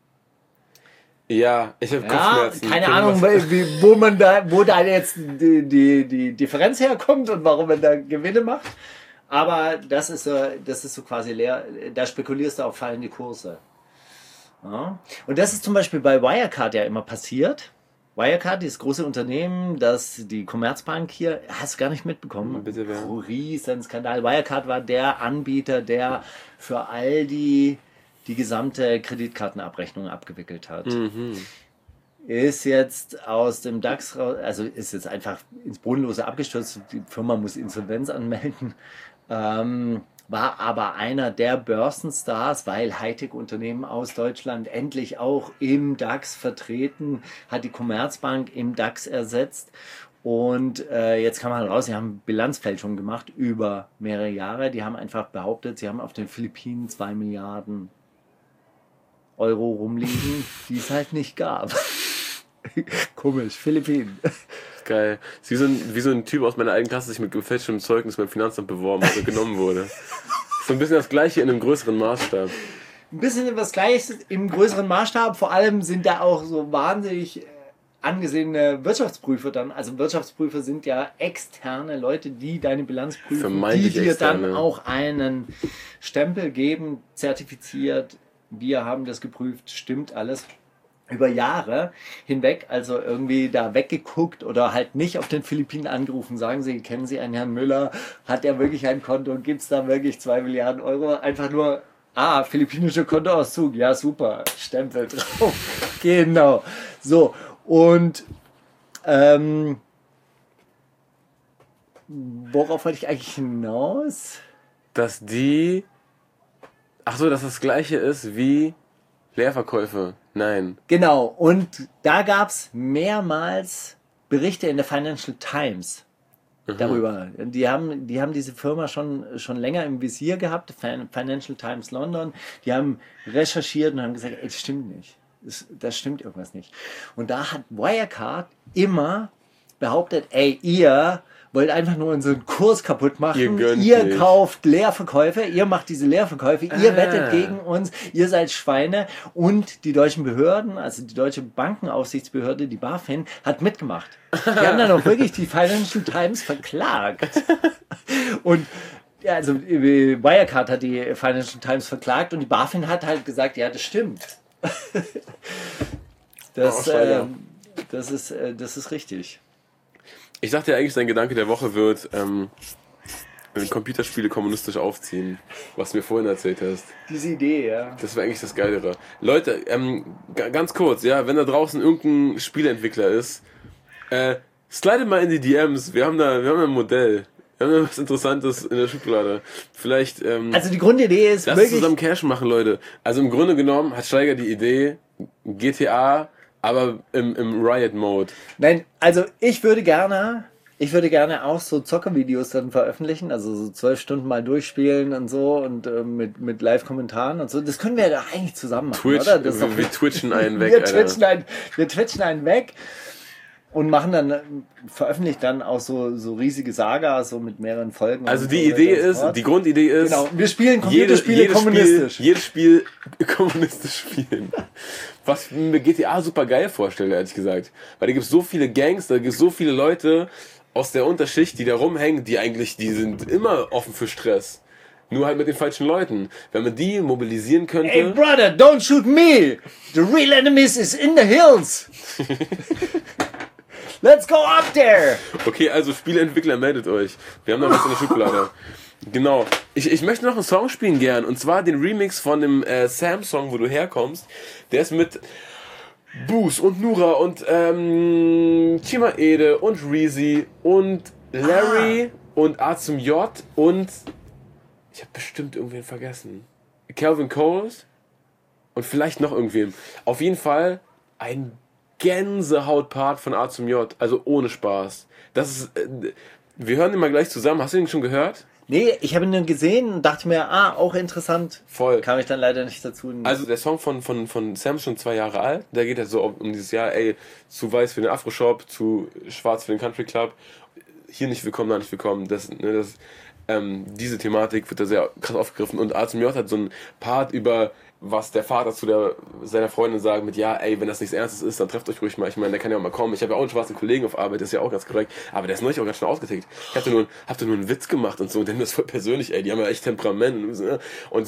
Ja, ich habe Kopfschmerzen. Keine Ahnung, wo da jetzt die Differenz herkommt und warum man da Gewinne macht. Aber das ist so quasi leer. Da spekulierst du auf fallende Kurse. Ja. Und das ist zum Beispiel bei Wirecard ja immer passiert. Wirecard, dieses große Unternehmen, das die Commerzbank hier, hast du gar nicht mitbekommen? Bitte, wer? Riesen Skandal. Wirecard war der Anbieter, der für all die gesamte Kreditkartenabrechnung abgewickelt hat. Ist jetzt aus dem DAX raus, also ist jetzt einfach ins Bodenlose abgestürzt. Die Firma muss Insolvenz anmelden. War aber einer der Börsenstars, weil Hightech-Unternehmen aus Deutschland endlich auch im DAX vertreten, hat die Commerzbank im DAX ersetzt. Und jetzt kann man raus, sie haben Bilanzfälschung gemacht über mehrere Jahre. Die haben einfach behauptet, sie haben auf den Philippinen 2 Milliarden Euro rumliegen, die es halt nicht gab. Komisch, Philippinen. Geil. Ist wie so ein Typ aus meiner eigenen Klasse, der sich mit gefälschtem Zeugnis beim Finanzamt beworben hat und genommen wurde. So ein bisschen das Gleiche in einem größeren Maßstab. Ein bisschen was Gleiches im größeren Maßstab. Vor allem sind da auch so wahnsinnig angesehene Wirtschaftsprüfer dann. Also Wirtschaftsprüfer sind ja externe Leute, die deine Bilanz prüfen, Vermeintlich die dir externe. dann auch einen Stempel geben, zertifiziert. Wir haben das geprüft, stimmt alles. Über Jahre hinweg, also irgendwie da weggeguckt oder halt nicht auf den Philippinen angerufen. Sagen Sie, kennen Sie einen Herrn Müller? Hat er wirklich ein Konto? Gibt es da wirklich 2 Milliarden Euro? Einfach nur, philippinischer Kontoauszug. Ja, super. Stempel drauf. Genau. So, und worauf wollte ich eigentlich hinaus? Dass das gleiche ist wie Leerverkäufe. Nein. Genau, und da gab es mehrmals Berichte in der Financial Times darüber. Die haben diese Firma schon länger im Visier gehabt, Financial Times London. Die haben recherchiert und haben gesagt, ey, das stimmt nicht. Das stimmt irgendwas nicht. Und da hat Wirecard immer behauptet, ey, ihr wollt einfach nur unseren Kurs kaputt machen. Ihr kauft Leerverkäufe, ihr macht diese Leerverkäufe, ihr wettet gegen uns, ihr seid Schweine. Und die deutschen Behörden, also die deutsche Bankenaufsichtsbehörde, die BaFin, hat mitgemacht. Die haben dann auch wirklich die Financial Times verklagt. Und ja, also Wirecard hat die Financial Times verklagt und die BaFin hat halt gesagt, ja, das stimmt. Das ist richtig. Ich dachte ja eigentlich, dein Gedanke der Woche wird, Computerspiele kommunistisch aufziehen, was du mir vorhin erzählt hast. Diese Idee, ja. Das wäre eigentlich das Geilere. Leute, ganz kurz, ja, wenn da draußen irgendein Spieleentwickler ist, slide mal in die DMs, wir haben ein Modell. Wir haben da was Interessantes in der Schublade. Vielleicht, also die Grundidee ist lass wirklich... zusammen Cash machen, Leute. Also im Grunde genommen hat Steiger die Idee, GTA... aber im Riot-Mode. Nein, also ich würde gerne auch so Zockervideos dann veröffentlichen, also so 12 Stunden mal durchspielen und so und mit Live-Kommentaren und so. Das können wir da eigentlich zusammen machen, oder? Das wir twitchen einen weg, wir twitchen einen weg und machen dann, veröffentlichen dann auch so riesige Sagas, so mit mehreren Folgen. Also die Grundidee ist, genau, wir spielen Computerspiele kommunistisch. Jedes Spiel kommunistisch spielen. Was ich mir GTA super geil vorstelle, ehrlich gesagt. Weil da gibt es so viele Gangs, da gibt es so viele Leute aus der Unterschicht, die da rumhängen, die sind immer offen für Stress. Nur halt mit den falschen Leuten. Wenn man die mobilisieren könnte... Hey brother, don't shoot me! The real enemy is in the hills! Let's go up there! Okay, also Spieleentwickler, meldet euch. Wir haben da was in der Schublade. Genau. Ich möchte noch einen Song spielen gern. Und zwar den Remix von dem Sam-Song, wo du herkommst. Der ist mit Boos und Nura und Chimaede und Reezy und Larry und A zum J und ich habe bestimmt irgendwen vergessen. Calvin Coles und vielleicht noch irgendwem. Auf jeden Fall ein Gänsehaut-Part von A zum J. Also ohne Spaß. Das ist... wir hören den mal gleich zusammen. Hast du den schon gehört? Nee, ich habe ihn nur gesehen und dachte mir, auch interessant. Voll. Kam ich dann leider nicht dazu. Also der Song von Sam ist schon 2 Jahre alt. Da geht es so um dieses Jahr, zu weiß für den Afro-Shop, zu schwarz für den Country Club. Hier nicht willkommen, da nicht willkommen. Diese Thematik wird da sehr krass aufgegriffen. Und A zum J hat so einen Part über, was der Vater zu seiner Freundin sagt mit, wenn das nichts Ernstes ist, dann trefft euch ruhig mal. Ich meine, der kann ja auch mal kommen. Ich habe ja auch einen schwarzen Kollegen auf Arbeit, das ist ja auch ganz korrekt. Aber der ist neulich auch ganz schön ausgetickt. Ich hab da nur einen Witz gemacht und so. Und der ist voll persönlich, die haben ja echt Temperament. Und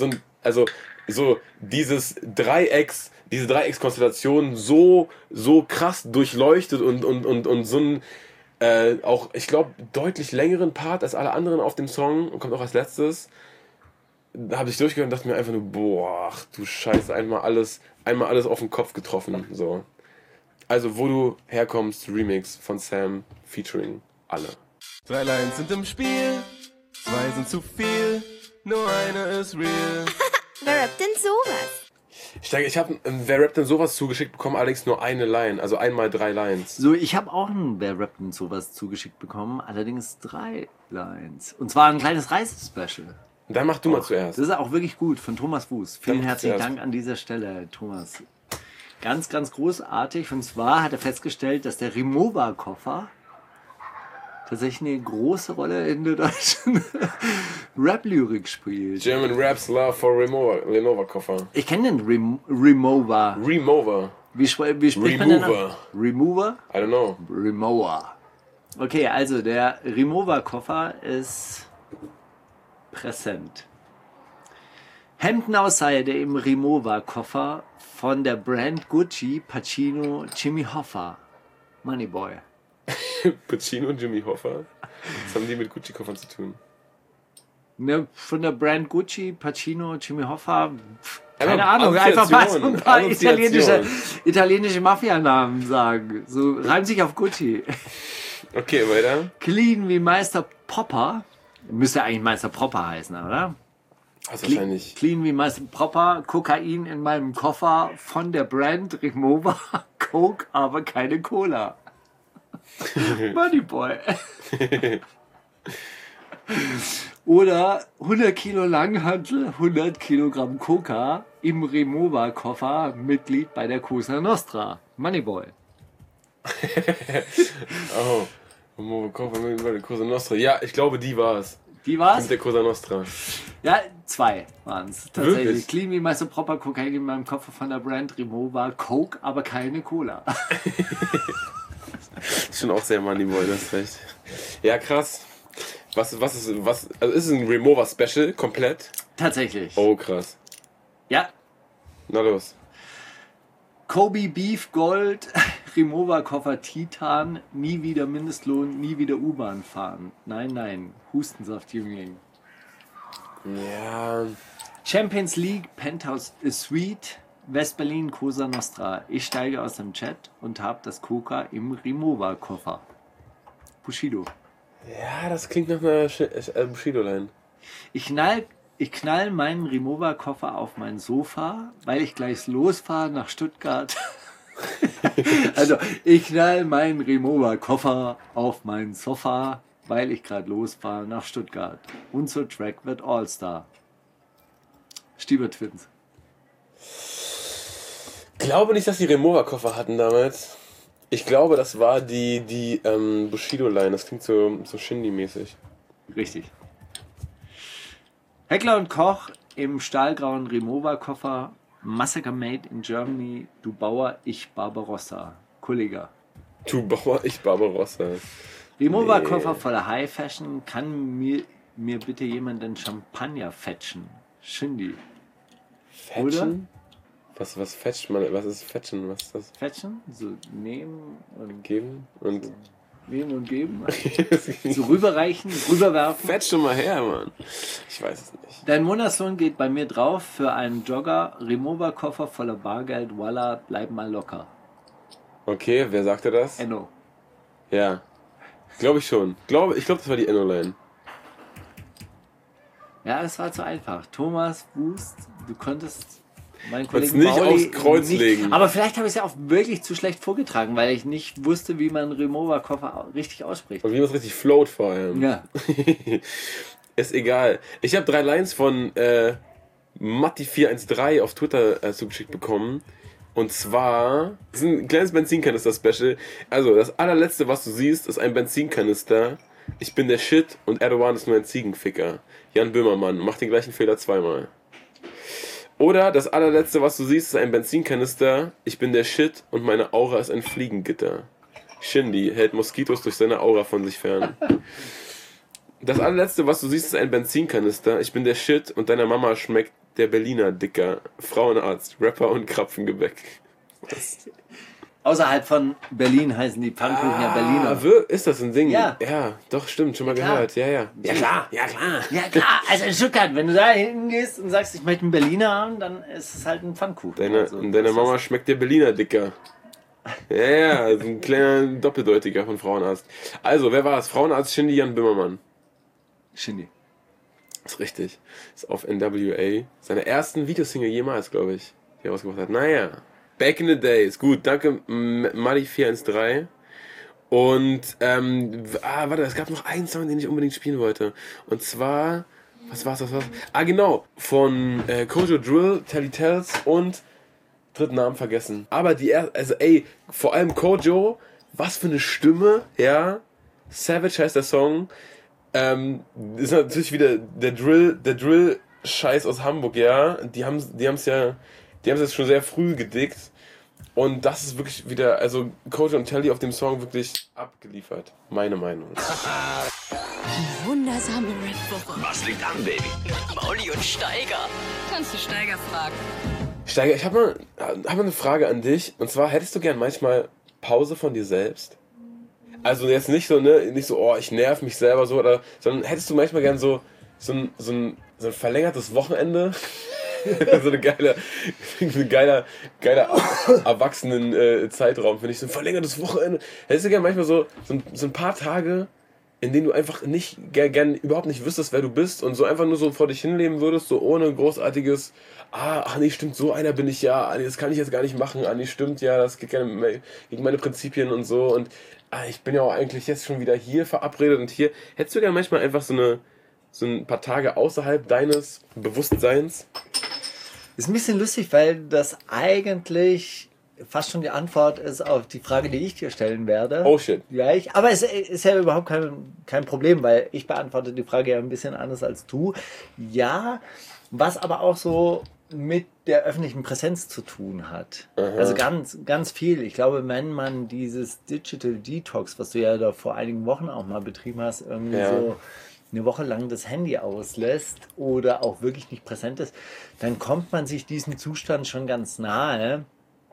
diese Dreieckskonstellation so krass durchleuchtet und so ein auch, ich glaube, deutlich längeren Part als alle anderen auf dem Song und kommt auch als letztes. Da habe ich durchgehört und dachte mir einfach nur, boah, ach du Scheiße, einmal alles auf den Kopf getroffen. So. Also, wo du herkommst, Remix von Sam featuring alle. 3 Lines sind im Spiel, 2 sind zu viel, nur eine ist real. Wer rappt denn sowas? Ich habe Wer rappt denn sowas zugeschickt bekommen, allerdings nur eine Line, also einmal 3 Lines. So, ich habe auch ein Wer rappt denn sowas zugeschickt bekommen, allerdings 3 Lines. Und zwar ein kleines Reisespecial. Dann mach du mal zuerst. Das ist auch wirklich gut, von Thomas Fuß. Vielen herzlichen Dank an dieser Stelle, Thomas. Ganz, ganz großartig. Und zwar hat er festgestellt, dass der Rimowa-Koffer tatsächlich eine große Rolle in der deutschen Rap-Lyrik spielt. German Raps Love for Remover-Koffer. Ich kenne den Remover. Remover. Wie spricht man den Remover. an? Remover? I don't know. Remover. Okay, also der Remover-Koffer ist präsent. Hemden aus Seide im Remover-Koffer von der Brand Gucci, Pacino, Jimmy Hoffa. Moneyboy. Pacino und Jimmy Hoffa. Was haben die mit Gucci-Koffern zu tun? Ne, von der Brand Gucci, Pacino, Jimmy Hoffa. Keine Ahnung, einfach Assoziation. mal so ein paar Assoziation. italienische Mafianamen sagen. So reimt sich auf Gucci. Okay, weiter. Clean wie Meister Popper. Müsste eigentlich Meister Popper heißen, oder? Also wahrscheinlich. Clean wie Meister Popper, Kokain in meinem Koffer von der Brand Remover, Coke, aber keine Cola. Moneyboy. Oder 100 Kilo Langhantel, 100 Kilogramm Coca im Remover-Koffer, Mitglied bei der Cosa Nostra. Moneyboy. Oh. Koffer mit der Cosa Nostra. Ja, ich glaube, die war es. Die war's? Mit der Cosa Nostra. Ja, 2 waren es. Tatsächlich. Wirklich? Clean wie Meister Proper Kokain in meinem Koffer von der Brand Remover, Coke, aber keine Cola. Ist schon auch sehr Moneyboy, das ist recht. Ja, krass. Also ist es ein Remover-Special komplett? Tatsächlich. Oh, krass. Ja. Na los. Kobe Beef Gold, Remover Koffer Titan, nie wieder Mindestlohn, nie wieder U-Bahn fahren. Nein, Hustensaft Jüngling. Ja. Champions League, Penthouse Suite, West-Berlin, Cosa Nostra. Ich steige aus dem Chat und habe das Coca im Remover Koffer. Bushido. Ja, das klingt nach einer Bushido-Line. Ich knall meinen Remover-Koffer auf mein Sofa, weil ich gleich losfahre nach Stuttgart. Also, ich knall meinen Remover-Koffer auf mein Sofa, weil ich gerade losfahre nach Stuttgart. Unser Track wird All-Star. Stieber Twins. Glaube nicht, dass die Remover-Koffer hatten damals. Ich glaube, das war die Bushido-Line. Das klingt so Shindy-mäßig. Richtig. Heckler und Koch im stahlgrauen Remover-Koffer. Massacre Made in Germany. Du Bauer, ich Barbarossa. Kollege. Du Bauer, ich Barbarossa. Remover-Koffer voller High Fashion. Kann mir bitte jemand den Champagner fetchen? Shindy. Fetchen? Was fetcht man? Was ist Fetchen? Was ist das? Fetchen? So nehmen und Geben? Und nehmen und geben. So rüberreichen, rüberwerfen. fetch schon mal her, Mann. Ich weiß es nicht. Dein Monatslohn geht bei mir drauf für einen Jogger. Remover-Koffer voller Bargeld. Voila, bleib mal locker. Okay, wer sagte das? Enno. Ja. Glaube ich schon. Ich glaube, das war die Enno-Line. Ja, es war zu einfach. Thomas Wust, du konntest meinen Konntest Kollegen nicht Pauli aufs Kreuz legen. Aber vielleicht habe ich es ja auch wirklich zu schlecht vorgetragen, weil ich nicht wusste, wie man Remover-Koffer richtig ausspricht. Und wie man es richtig float vor allem. Ja. Ist egal. Ich habe 3 Lines von Matti413 auf Twitter zugeschickt bekommen. Und zwar, das ist ein kleines Benzinkanister-Special. Also, das allerletzte, was du siehst, ist ein Benzinkanister. Ich bin der Shit und Erdogan ist nur ein Ziegenficker. Jan Böhmermann, mach den gleichen Fehler 2-mal. Oder das allerletzte, was du siehst, ist ein Benzinkanister. Ich bin der Shit und meine Aura ist ein Fliegengitter. Shindy hält Moskitos durch seine Aura von sich fern. Das allerletzte, was du siehst, ist ein Benzinkanister. Ich bin der Shit und deiner Mama schmeckt der Berliner Dicker. Frauenarzt, Rapper und Krapfengebäck. Was? Außerhalb von Berlin heißen die Pfannkuchen ja Berliner. Ist das ein Ding? Ja. Ja, doch, stimmt, schon mal Klar. gehört. Ja, ja. Ja, klar. Ja, klar. Ja klar, also in Stuttgart, wenn du da hingehst und sagst, ich möchte einen Berliner haben, dann ist es halt ein Pfannkuchen. Deine Mama schmeckt der Berliner Dicker. Ja, so ein kleiner Doppeldeutiger von Frauenarzt. Also, wer war es? Frauenarzt Shindy Jan Böhmermann. Shindy. Ist richtig. Ist auf NWA. Seine ersten Videosingle jemals, glaube ich, die er rausgebracht hat. Naja. Back in the days. Gut, danke Muddy413. Und, warte, es gab noch einen Song, den ich unbedingt spielen wollte. Und zwar, was war's? Genau, von Kojo Drill, Telly Tells und dritten Namen vergessen. Aber vor allem Kojo, was für eine Stimme, ja. Savage heißt der Song. Ist natürlich wieder der Drill-Scheiß aus Hamburg, ja. Die haben es jetzt schon sehr früh gedickt. Und das ist wirklich wieder, also Coach und Telly auf dem Song wirklich abgeliefert. Meine Meinung. Die wundersame Red Woche. Was liegt an, Baby? Mauli und Steiger. Kannst du Steiger fragen? Steiger, ich hab mal eine Frage an dich. Und zwar, hättest du gern manchmal Pause von dir selbst? Also jetzt nicht so, oh, ich nerv mich selber so, sondern hättest du manchmal gern so ein verlängertes Wochenende? So ein geiler erwachsenen Zeitraum, finde ich. So ein verlängertes Wochenende. Hättest du gerne manchmal so ein paar Tage, in denen du einfach nicht gern überhaupt nicht wüsstest, wer du bist und so einfach nur so vor dich hinleben würdest, so ohne großartiges, ach nee, stimmt, so einer bin ich ja, das kann ich jetzt gar nicht machen, nee, stimmt, ja, das geht gegen meine Prinzipien und so und ich bin ja auch eigentlich jetzt schon wieder hier verabredet und hier. Hättest du gerne manchmal einfach so ein paar Tage außerhalb deines Bewusstseins? Ist ein bisschen lustig, weil das eigentlich fast schon die Antwort ist auf die Frage, die ich dir stellen werde. Oh shit. Gleich. Aber es ist ja überhaupt kein Problem, weil ich beantworte die Frage ja ein bisschen anders als du. Ja, was aber auch so mit der öffentlichen Präsenz zu tun hat. Aha. Also ganz, ganz viel. Ich glaube, wenn man dieses Digital Detox, was du ja da vor einigen Wochen auch mal betrieben hast, irgendwie so eine Woche lang das Handy auslässt oder auch wirklich nicht präsent ist, dann kommt man sich diesem Zustand schon ganz nahe,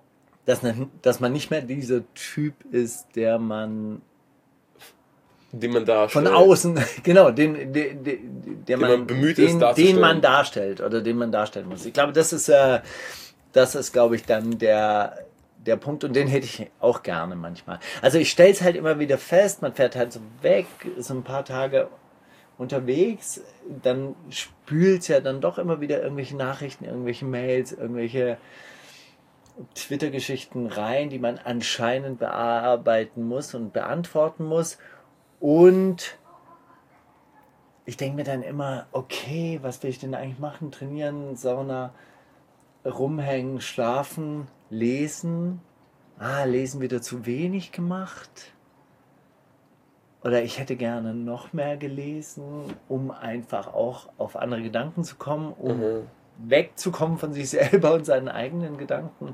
dass man nicht mehr dieser Typ ist, den man darstellt. Von außen, genau, den man bemüht ist darzustellen. Den man darstellt oder den man darstellen muss. Ich glaube, das ist glaube ich, dann der Punkt und den hätte ich auch gerne manchmal. Also ich stelle es halt immer wieder fest, man fährt halt so weg, so ein paar Tage unterwegs, dann spült es ja dann doch immer wieder irgendwelche Nachrichten, irgendwelche Mails, irgendwelche Twitter-Geschichten rein, die man anscheinend bearbeiten muss und beantworten muss. Und ich denke mir dann immer, okay, was will ich denn eigentlich machen? Trainieren, Sauna, rumhängen, schlafen, lesen. Lesen wieder zu wenig gemacht. Oder ich hätte gerne noch mehr gelesen, um einfach auch auf andere Gedanken zu kommen, um wegzukommen von sich selber und seinen eigenen Gedanken.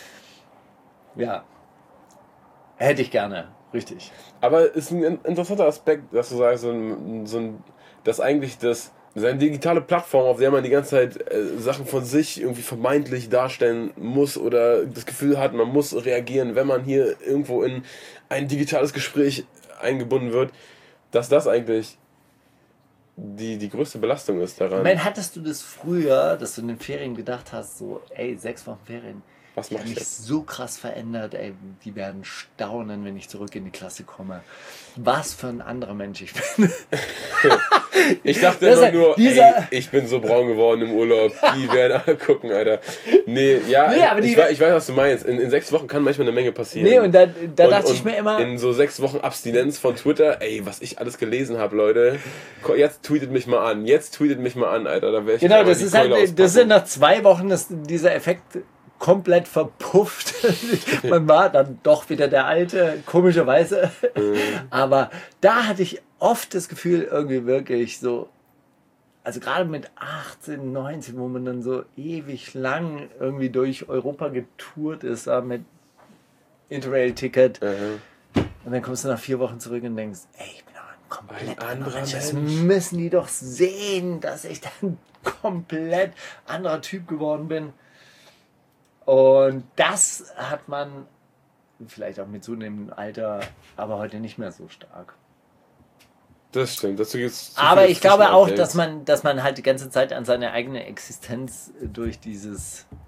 Ja, hätte ich gerne, richtig. Aber ist ein interessanter Aspekt, dass du sagst, dass eigentlich seine digitale Plattform, auf der man die ganze Zeit Sachen von sich irgendwie vermeintlich darstellen muss oder das Gefühl hat, man muss reagieren, wenn man hier irgendwo in ein digitales Gespräch eingebunden wird, dass das eigentlich die größte Belastung ist daran. Ich meine, hattest du das früher, dass du in den Ferien gedacht hast, so, 6 Wochen Ferien, was mache ich mich jetzt? So krass verändert, die werden staunen, wenn ich zurück in die Klasse komme. Was für ein anderer Mensch ich bin. Ich dachte immer nur, ich bin so braun geworden im Urlaub. Die werden alle gucken, Alter. Aber ich weiß, was du meinst. In 6 Wochen kann manchmal eine Menge passieren. Nee, und da dachte ich mir immer... In so 6 Wochen Abstinenz von Twitter, was ich alles gelesen habe, Leute. Jetzt tweetet mich mal an, Alter. Da wäre ich genau, das sind nach 2 Wochen dieser Effekt komplett verpufft. Man war dann doch wieder der Alte, komischerweise. Aber da hatte ich oft das Gefühl, irgendwie wirklich so, also gerade mit 18, 19, wo man dann so ewig lang irgendwie durch Europa getourt ist, mit Interrail-Ticket. Und dann kommst du nach 4 Wochen zurück und denkst, ich bin doch ein komplett anderer Mensch. Das müssen die doch sehen, dass ich dann komplett anderer Typ geworden bin. Und das hat man vielleicht auch mit zunehmendem Alter, aber heute nicht mehr so stark. Das stimmt. Aber ich glaube auch, dass man halt die ganze Zeit an seine eigene Existenz durch diese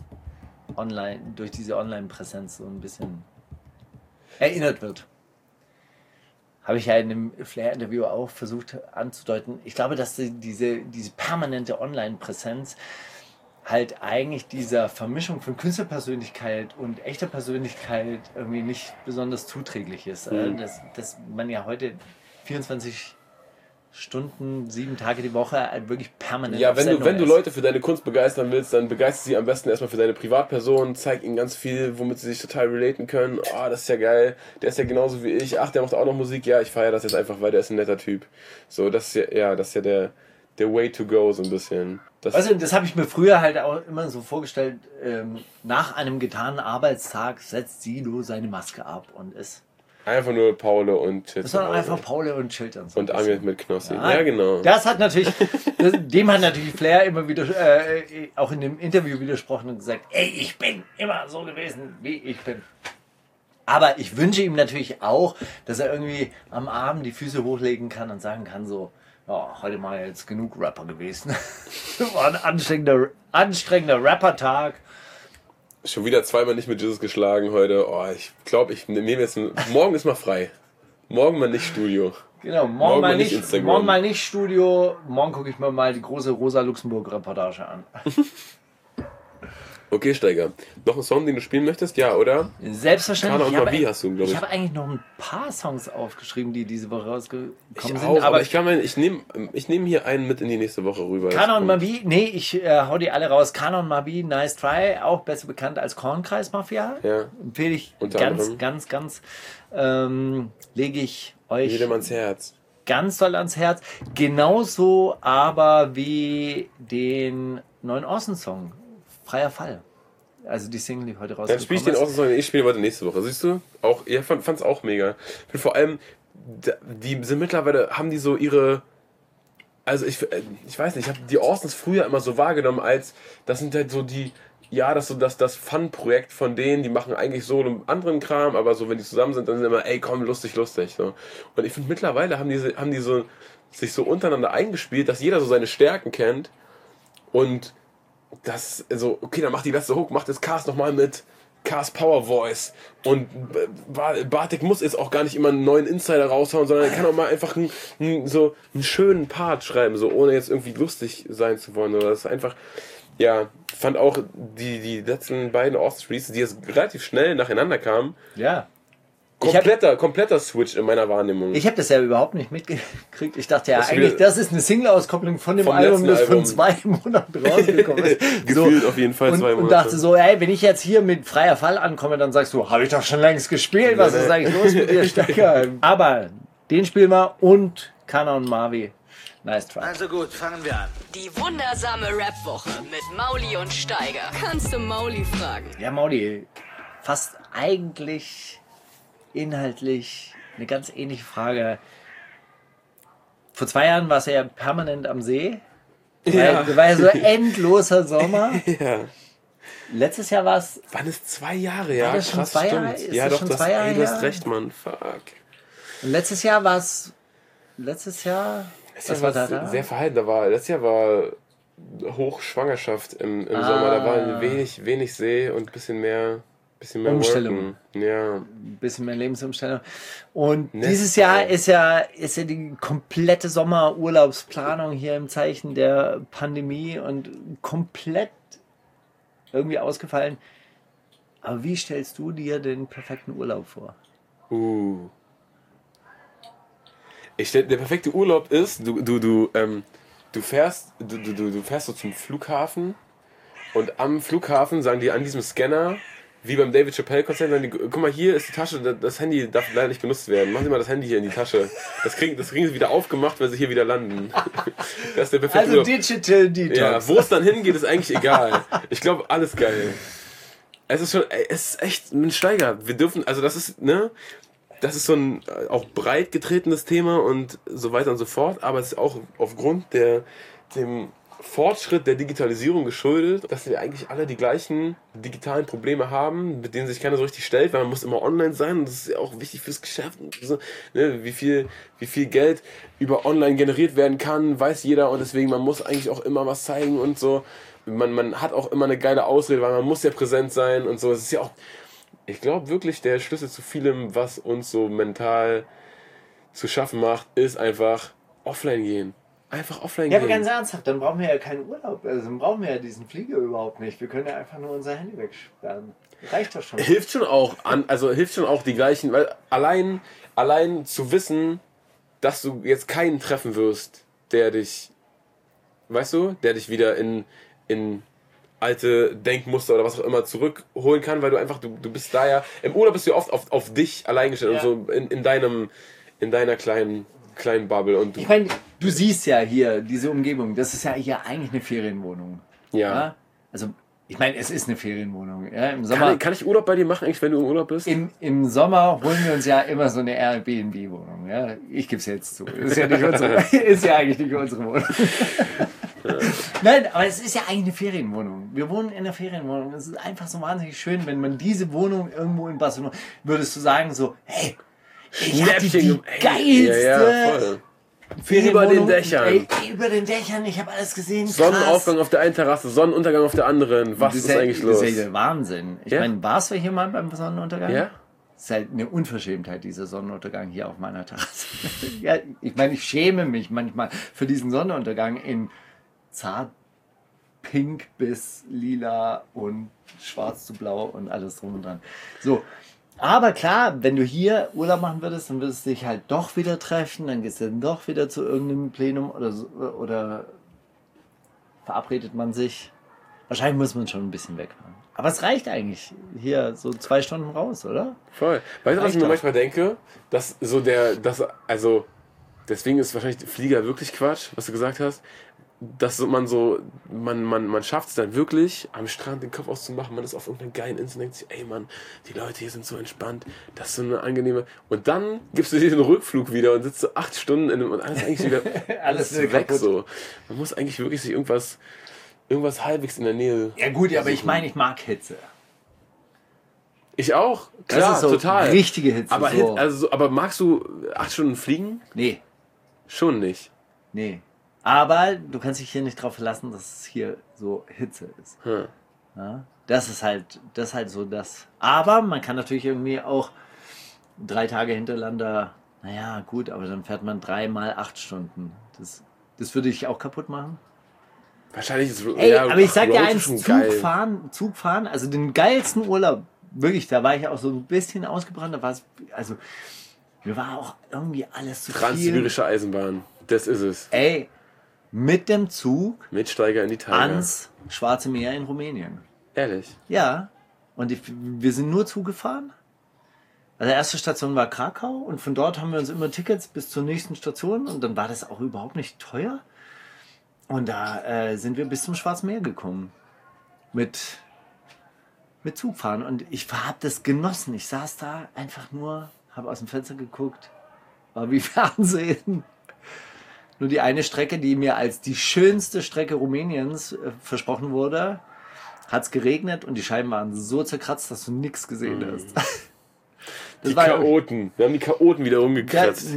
Online-Präsenz so ein bisschen erinnert wird. Habe ich ja in dem Flair-Interview auch versucht anzudeuten. Ich glaube, dass diese permanente Online-Präsenz halt eigentlich dieser Vermischung von Künstlerpersönlichkeit und echter Persönlichkeit irgendwie nicht besonders zuträglich ist. Dass man ja heute 24/7 Stunden, 7 Tage die Woche wirklich permanent Ja, auf wenn Sendung du ist. Leute für deine Kunst begeistern willst, dann begeister sie am besten erstmal für deine Privatperson, zeig ihnen ganz viel, womit sie sich total relaten können. Oh, das ist ja geil, der ist ja genauso wie ich. Ach, der macht auch noch Musik. Ja, ich feiere das jetzt einfach, weil der ist ein netter Typ. So, das ist das ist ja der Way to go, so ein bisschen. Also das habe ich mir früher halt auch immer so vorgestellt, nach einem getanen Arbeitstag setzt Sido seine Maske ab und ist... Einfach nur Paule und chillt. Das war einfach Paule und chillt dann so. Und Amir mit Knossi. Ja, Ja, genau. Das hat natürlich, dem hat natürlich Flair immer wieder, auch in dem Interview widersprochen und gesagt, ey, ich bin immer so gewesen, wie ich bin. Aber ich wünsche ihm natürlich auch, dass er irgendwie am Abend die Füße hochlegen kann und sagen kann so, ja, heute mal jetzt genug Rapper gewesen. War ein anstrengender Rapper-Tag. Schon wieder zweimal nicht mit Jesus geschlagen heute. Oh, ich glaube, ich nehme jetzt... Morgen ist mal frei. Morgen mal nicht Studio. Genau, morgen mal nicht Instagram. morgen mal nicht Studio. Morgen gucke ich mir mal die große Rosa-Luxemburg-Reportage an. Okay, Steiger. Noch ein Song, den du spielen möchtest? Ja, oder? Selbstverständlich. Kana und Mabi hast du, glaube ich. Ich habe eigentlich noch ein paar Songs aufgeschrieben, die diese Woche rausgekommen sind. Auch, aber ich nehm hier einen mit in die nächste Woche rüber. Kana und Mabi, nee, ich hau die alle raus. Kana und Mabi, Nice Try, auch besser bekannt als Kornkreis Mafia. Ja. Empfehle ich Unter ganz, lege ich euch Jedem ans Herz. ganz doll ans Herz. Genauso aber wie den neuen Awesome-Song, Freier Fall. Also die Single, die heute rausgekommen Dann spiele ich den Awesome-Song, ich spiele heute nächste Woche. Siehst du? Auch, ja, fand's auch mega. Und vor allem, die sind mittlerweile, haben die so ihre... Also ich weiß nicht, ich habe die Awesomes früher immer so wahrgenommen als, das sind halt so die... Ja, das ist so das Fun-Projekt von denen, die machen eigentlich so einen anderen Kram, aber so, wenn die zusammen sind, dann sind immer, ey, komm, lustig. So. Und ich finde, mittlerweile haben die so sich so untereinander eingespielt, dass jeder so seine Stärken kennt. Und das, so, okay, dann macht die letzte Hook, macht jetzt Cars nochmal mit Cars Power Voice. Und Bartik muss jetzt auch gar nicht immer einen neuen Insider raushauen, sondern er kann auch mal einfach so einen schönen Part schreiben, so ohne jetzt irgendwie lustig sein zu wollen. Oder das ist einfach... Ja, fand auch die letzten beiden Awesome-Releases, die jetzt relativ schnell nacheinander kamen. Ja. Kompletter Switch in meiner Wahrnehmung. Ich habe das ja überhaupt nicht mitgekriegt. Ich dachte ja eigentlich, das ist eine Single-Auskopplung von dem vom Album, das letzten von 2 Monaten rausgekommen ist. Gefühlt auf jeden Fall 2 Monate. Und dachte so, ey, wenn ich jetzt hier mit Freier Fall ankomme, dann sagst du, habe ich doch schon längst gespielt, was ist eigentlich los mit dir, Stecker? Aber den spielen wir und Kana und Mavi. Nice try. Also gut, fangen wir an. Die wundersame Rap-Woche mit Mauli und Steiger. Kannst du Mauli fragen? Ja, Mauli, fast eigentlich inhaltlich eine ganz ähnliche Frage. Vor 2 Jahren warst du ja permanent am See. Ja. War ja so endloser Sommer. Ja. Letztes Jahr war es... Waren es 2 Jahre? Ja, War das schon krass, 2 stimmt. Jahre? Ist Ja, das doch, schon 2 Jahre du hast her? recht, Mann. Fuck. Und letztes Jahr war es... Was war da? Sehr verhalten. Letztes Jahr war Hochschwangerschaft im Sommer. Da war wenig See und ein bisschen mehr Umstellung. Worken. Ja. Ein bisschen mehr Lebensumstellung. Und Nest dieses Jahr auch. ist ja die komplette Sommerurlaubsplanung hier im Zeichen der Pandemie und komplett irgendwie ausgefallen. Aber wie stellst du dir den perfekten Urlaub vor? Der perfekte Urlaub ist, du fährst so zum Flughafen und am Flughafen sagen die an diesem Scanner, wie beim David Chappelle Konzert, sagen die, guck mal, hier ist die Tasche, das Handy darf leider nicht benutzt werden. Machen Sie mal das Handy hier in die Tasche. Das kriegen Sie wieder aufgemacht, weil Sie hier wieder landen. Das ist der perfekte Also Urlaub. Digital Detox. Ja, wo es dann hingeht, ist eigentlich egal. Ich glaube, alles geil. Es ist echt ein Steiger. Wir dürfen, also das ist so ein auch breit getretenes Thema und so weiter und so fort, aber es ist auch aufgrund dem Fortschritt der Digitalisierung geschuldet, dass wir eigentlich alle die gleichen digitalen Probleme haben, mit denen sich keiner so richtig stellt, weil man muss immer online sein und das ist ja auch wichtig fürs Geschäft. Und so, ne? Wie viel Geld über online generiert werden kann, weiß jeder und deswegen man muss eigentlich auch immer was zeigen und so. Man hat auch immer eine geile Ausrede, weil man muss ja präsent sein und so. Es ist ja auch, ich glaube wirklich, der Schlüssel zu vielem, was uns so mental zu schaffen macht, ist einfach offline gehen. Einfach offline Ja, gehen. aber ganz ernsthaft, dann brauchen wir ja keinen Urlaub. Also dann brauchen wir ja diesen Flieger überhaupt nicht. Wir können ja einfach nur unser Handy wegsperren. Reicht doch schon. Hilft schon auch die gleichen, weil allein zu wissen, dass du jetzt keinen treffen wirst, der dich, weißt du, der dich wieder in alte Denkmuster oder was auch immer zurückholen kann, weil du einfach, du bist da ja, im Urlaub bist du oft auf dich allein gestellt und so in deiner kleinen Bubble. Und ich meine, du siehst ja hier diese Umgebung, das ist ja hier eigentlich eine Ferienwohnung. Ja. Also, ich meine, es ist eine Ferienwohnung. Ja, im Sommer, kann ich Urlaub bei dir machen, eigentlich, wenn du im Urlaub bist? Im Sommer holen wir uns ja immer so eine Airbnb-Wohnung. Ja? Ich gebe es jetzt zu. Ist ja eigentlich nicht unsere Wohnung. Nein, aber es ist ja eigentlich eine Ferienwohnung. Wir wohnen in einer Ferienwohnung. Es ist einfach so wahnsinnig schön, wenn man diese Wohnung irgendwo in Barcelona, würdest du sagen so, hey, ich hatte die geilste über den Dächern. Ey, über den Dächern, ich habe alles gesehen. Krass. Sonnenaufgang auf der einen Terrasse, Sonnenuntergang auf der anderen. Was ist eigentlich los? Das ist ja Wahnsinn. Ich meine, warst du hier mal beim Sonnenuntergang? Ja. Das ist halt eine Unverschämtheit, dieser Sonnenuntergang hier auf meiner Terrasse. Ja, ich meine, ich schäme mich manchmal für diesen Sonnenuntergang in zart pink bis lila und schwarz zu blau und alles drum und dran. So. Aber klar, wenn du hier Urlaub machen würdest, dann würdest du dich halt doch wieder treffen, dann gehst du dann doch wieder zu irgendeinem Plenum oder verabredet man sich. Wahrscheinlich muss man schon ein bisschen wegfahren. Aber es reicht eigentlich hier so 2 Stunden raus, oder? Voll. Weißt du, was ich mir manchmal denke? Dass so deswegen ist wahrscheinlich Flieger wirklich Quatsch, was du gesagt hast. Dass man schafft es dann wirklich, am Strand den Kopf auszumachen, man ist auf irgendeiner geilen Insel und denkt sich, ey Mann, die Leute hier sind so entspannt, das ist so eine angenehme... Und dann gibst du dir den Rückflug wieder und sitzt so 8 Stunden in einem... Und alles eigentlich wieder... alles ist weg so. Man muss eigentlich wirklich sich irgendwas halbwegs in der Nähe... Ja gut, aber ich meine, ich mag Hitze. Ich auch, klar, das ist so total. Richtige Hitze. Aber, so. aber magst du 8 Stunden fliegen? Nee. Schon nicht. Nee. Aber du kannst dich hier nicht drauf verlassen, dass es hier so Hitze ist. Ja, das ist halt so das. Aber man kann natürlich irgendwie auch 3 Tage hintereinander, naja, gut, aber dann fährt man 3 mal 8 Stunden. Das würde dich auch kaputt machen. Wahrscheinlich ist es... Ey, aber ich sag dir eins, Zugfahren, also den geilsten Urlaub, wirklich, da war ich auch so ein bisschen ausgebrannt, da war es, also, mir war auch irgendwie alles zu viel. Transsibirische Eisenbahn, das ist es. Ey, mit dem Zug Mitsteiger in die Tiger. ans Schwarze Meer in Rumänien. Ehrlich? Ja. Und wir sind nur Zug gefahren. Also erste Station war Krakau und von dort haben wir uns immer Tickets bis zur nächsten Station und dann war das auch überhaupt nicht teuer. Und da sind wir bis zum Schwarzen Meer gekommen. Mit Zugfahren. Und ich habe das genossen. Ich saß da einfach nur, habe aus dem Fenster geguckt, war wie Fernsehen. Nur die eine Strecke, die mir als die schönste Strecke Rumäniens versprochen wurde, hat es geregnet und die Scheiben waren so zerkratzt, dass du nichts gesehen hast. Die Chaoten. Wir haben die Chaoten wieder umgekratzt.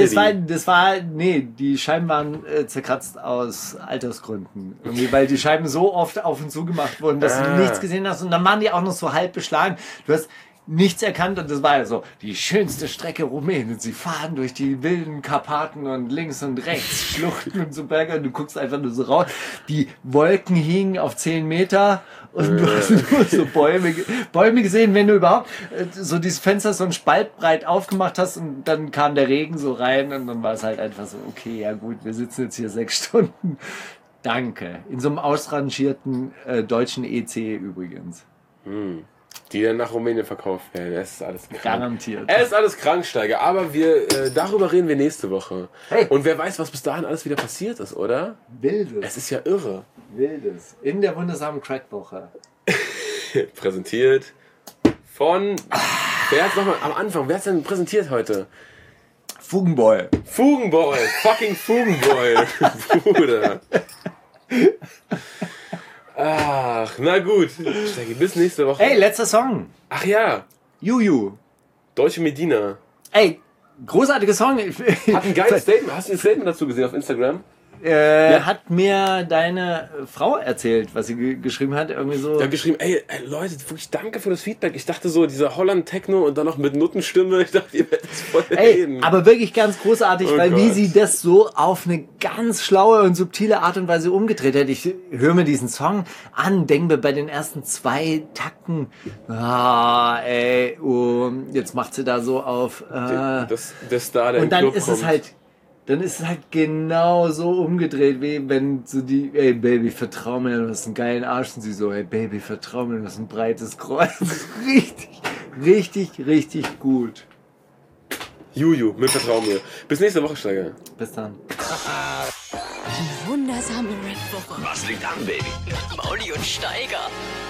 Die Scheiben waren zerkratzt aus Altersgründen. Irgendwie, weil die Scheiben so oft auf und zu gemacht wurden, dass du nichts gesehen hast. Und dann waren die auch noch so halb beschlagen. Du hast nichts erkannt und das war ja so die schönste Strecke Rumäniens. Sie fahren durch die wilden Karpaten und links und rechts Schluchten und so Berge und du guckst einfach nur so raus. Die Wolken hingen auf 10 Meter und du hast nur so Bäume gesehen, wenn du überhaupt so dieses Fenster so ein Spalt breit aufgemacht hast und dann kam der Regen so rein und dann war es halt einfach so, okay, ja gut, wir sitzen jetzt hier 6 Stunden. Danke. In so einem ausrangierten deutschen EC übrigens. Die dann nach Rumänien verkauft werden. Es ist alles krank. Garantiert. Es ist alles Kranksteiger. Aber darüber reden wir nächste Woche. Hey. Und wer weiß, was bis dahin alles wieder passiert ist, oder? Wildes. Es ist ja irre. Wildes. In der wundersamen Crackwoche. Präsentiert von... Wer hat's nochmal am Anfang? Wer hat's denn präsentiert heute? Fugenboy. Fugenboy. Fucking Fugenboy. Bruder. Ach, na gut. Stegi, bis nächste Woche. Ey, letzter Song. Ach ja. Juju. Deutsche Medina. Ey, großartiger Song. Hat ein geiles Statement. Hast du ein Statement dazu gesehen auf Instagram? Hat mir deine Frau erzählt, was sie geschrieben hat. Irgendwie so. Die hat geschrieben, ey Leute, wirklich danke für das Feedback. Ich dachte so, dieser Holland-Techno und dann noch mit Nuttenstimme. Ich dachte, ihr werdet es voll reden. Aber wirklich ganz großartig, weil Gott. wie sie das so auf eine ganz schlaue und subtile Art und Weise umgedreht hat. Ich höre mir diesen Song an, denke mir bei den ersten 2 Takten, jetzt macht sie da so auf. Der Star, der und im dann Club ist kommt. es halt dann ist es halt genau so umgedreht, wie wenn so die, ey Baby, vertrau mir, du hast einen geilen Arsch, und sie so, ey Baby, vertrau mir, du hast ein breites Kreuz. Richtig gut. Juju, mit Vertrauen mir. Bis nächste Woche, Steiger. Bis dann. Die wundersame Red Woche. Was liegt an, Baby? Mit Mauli und Steiger.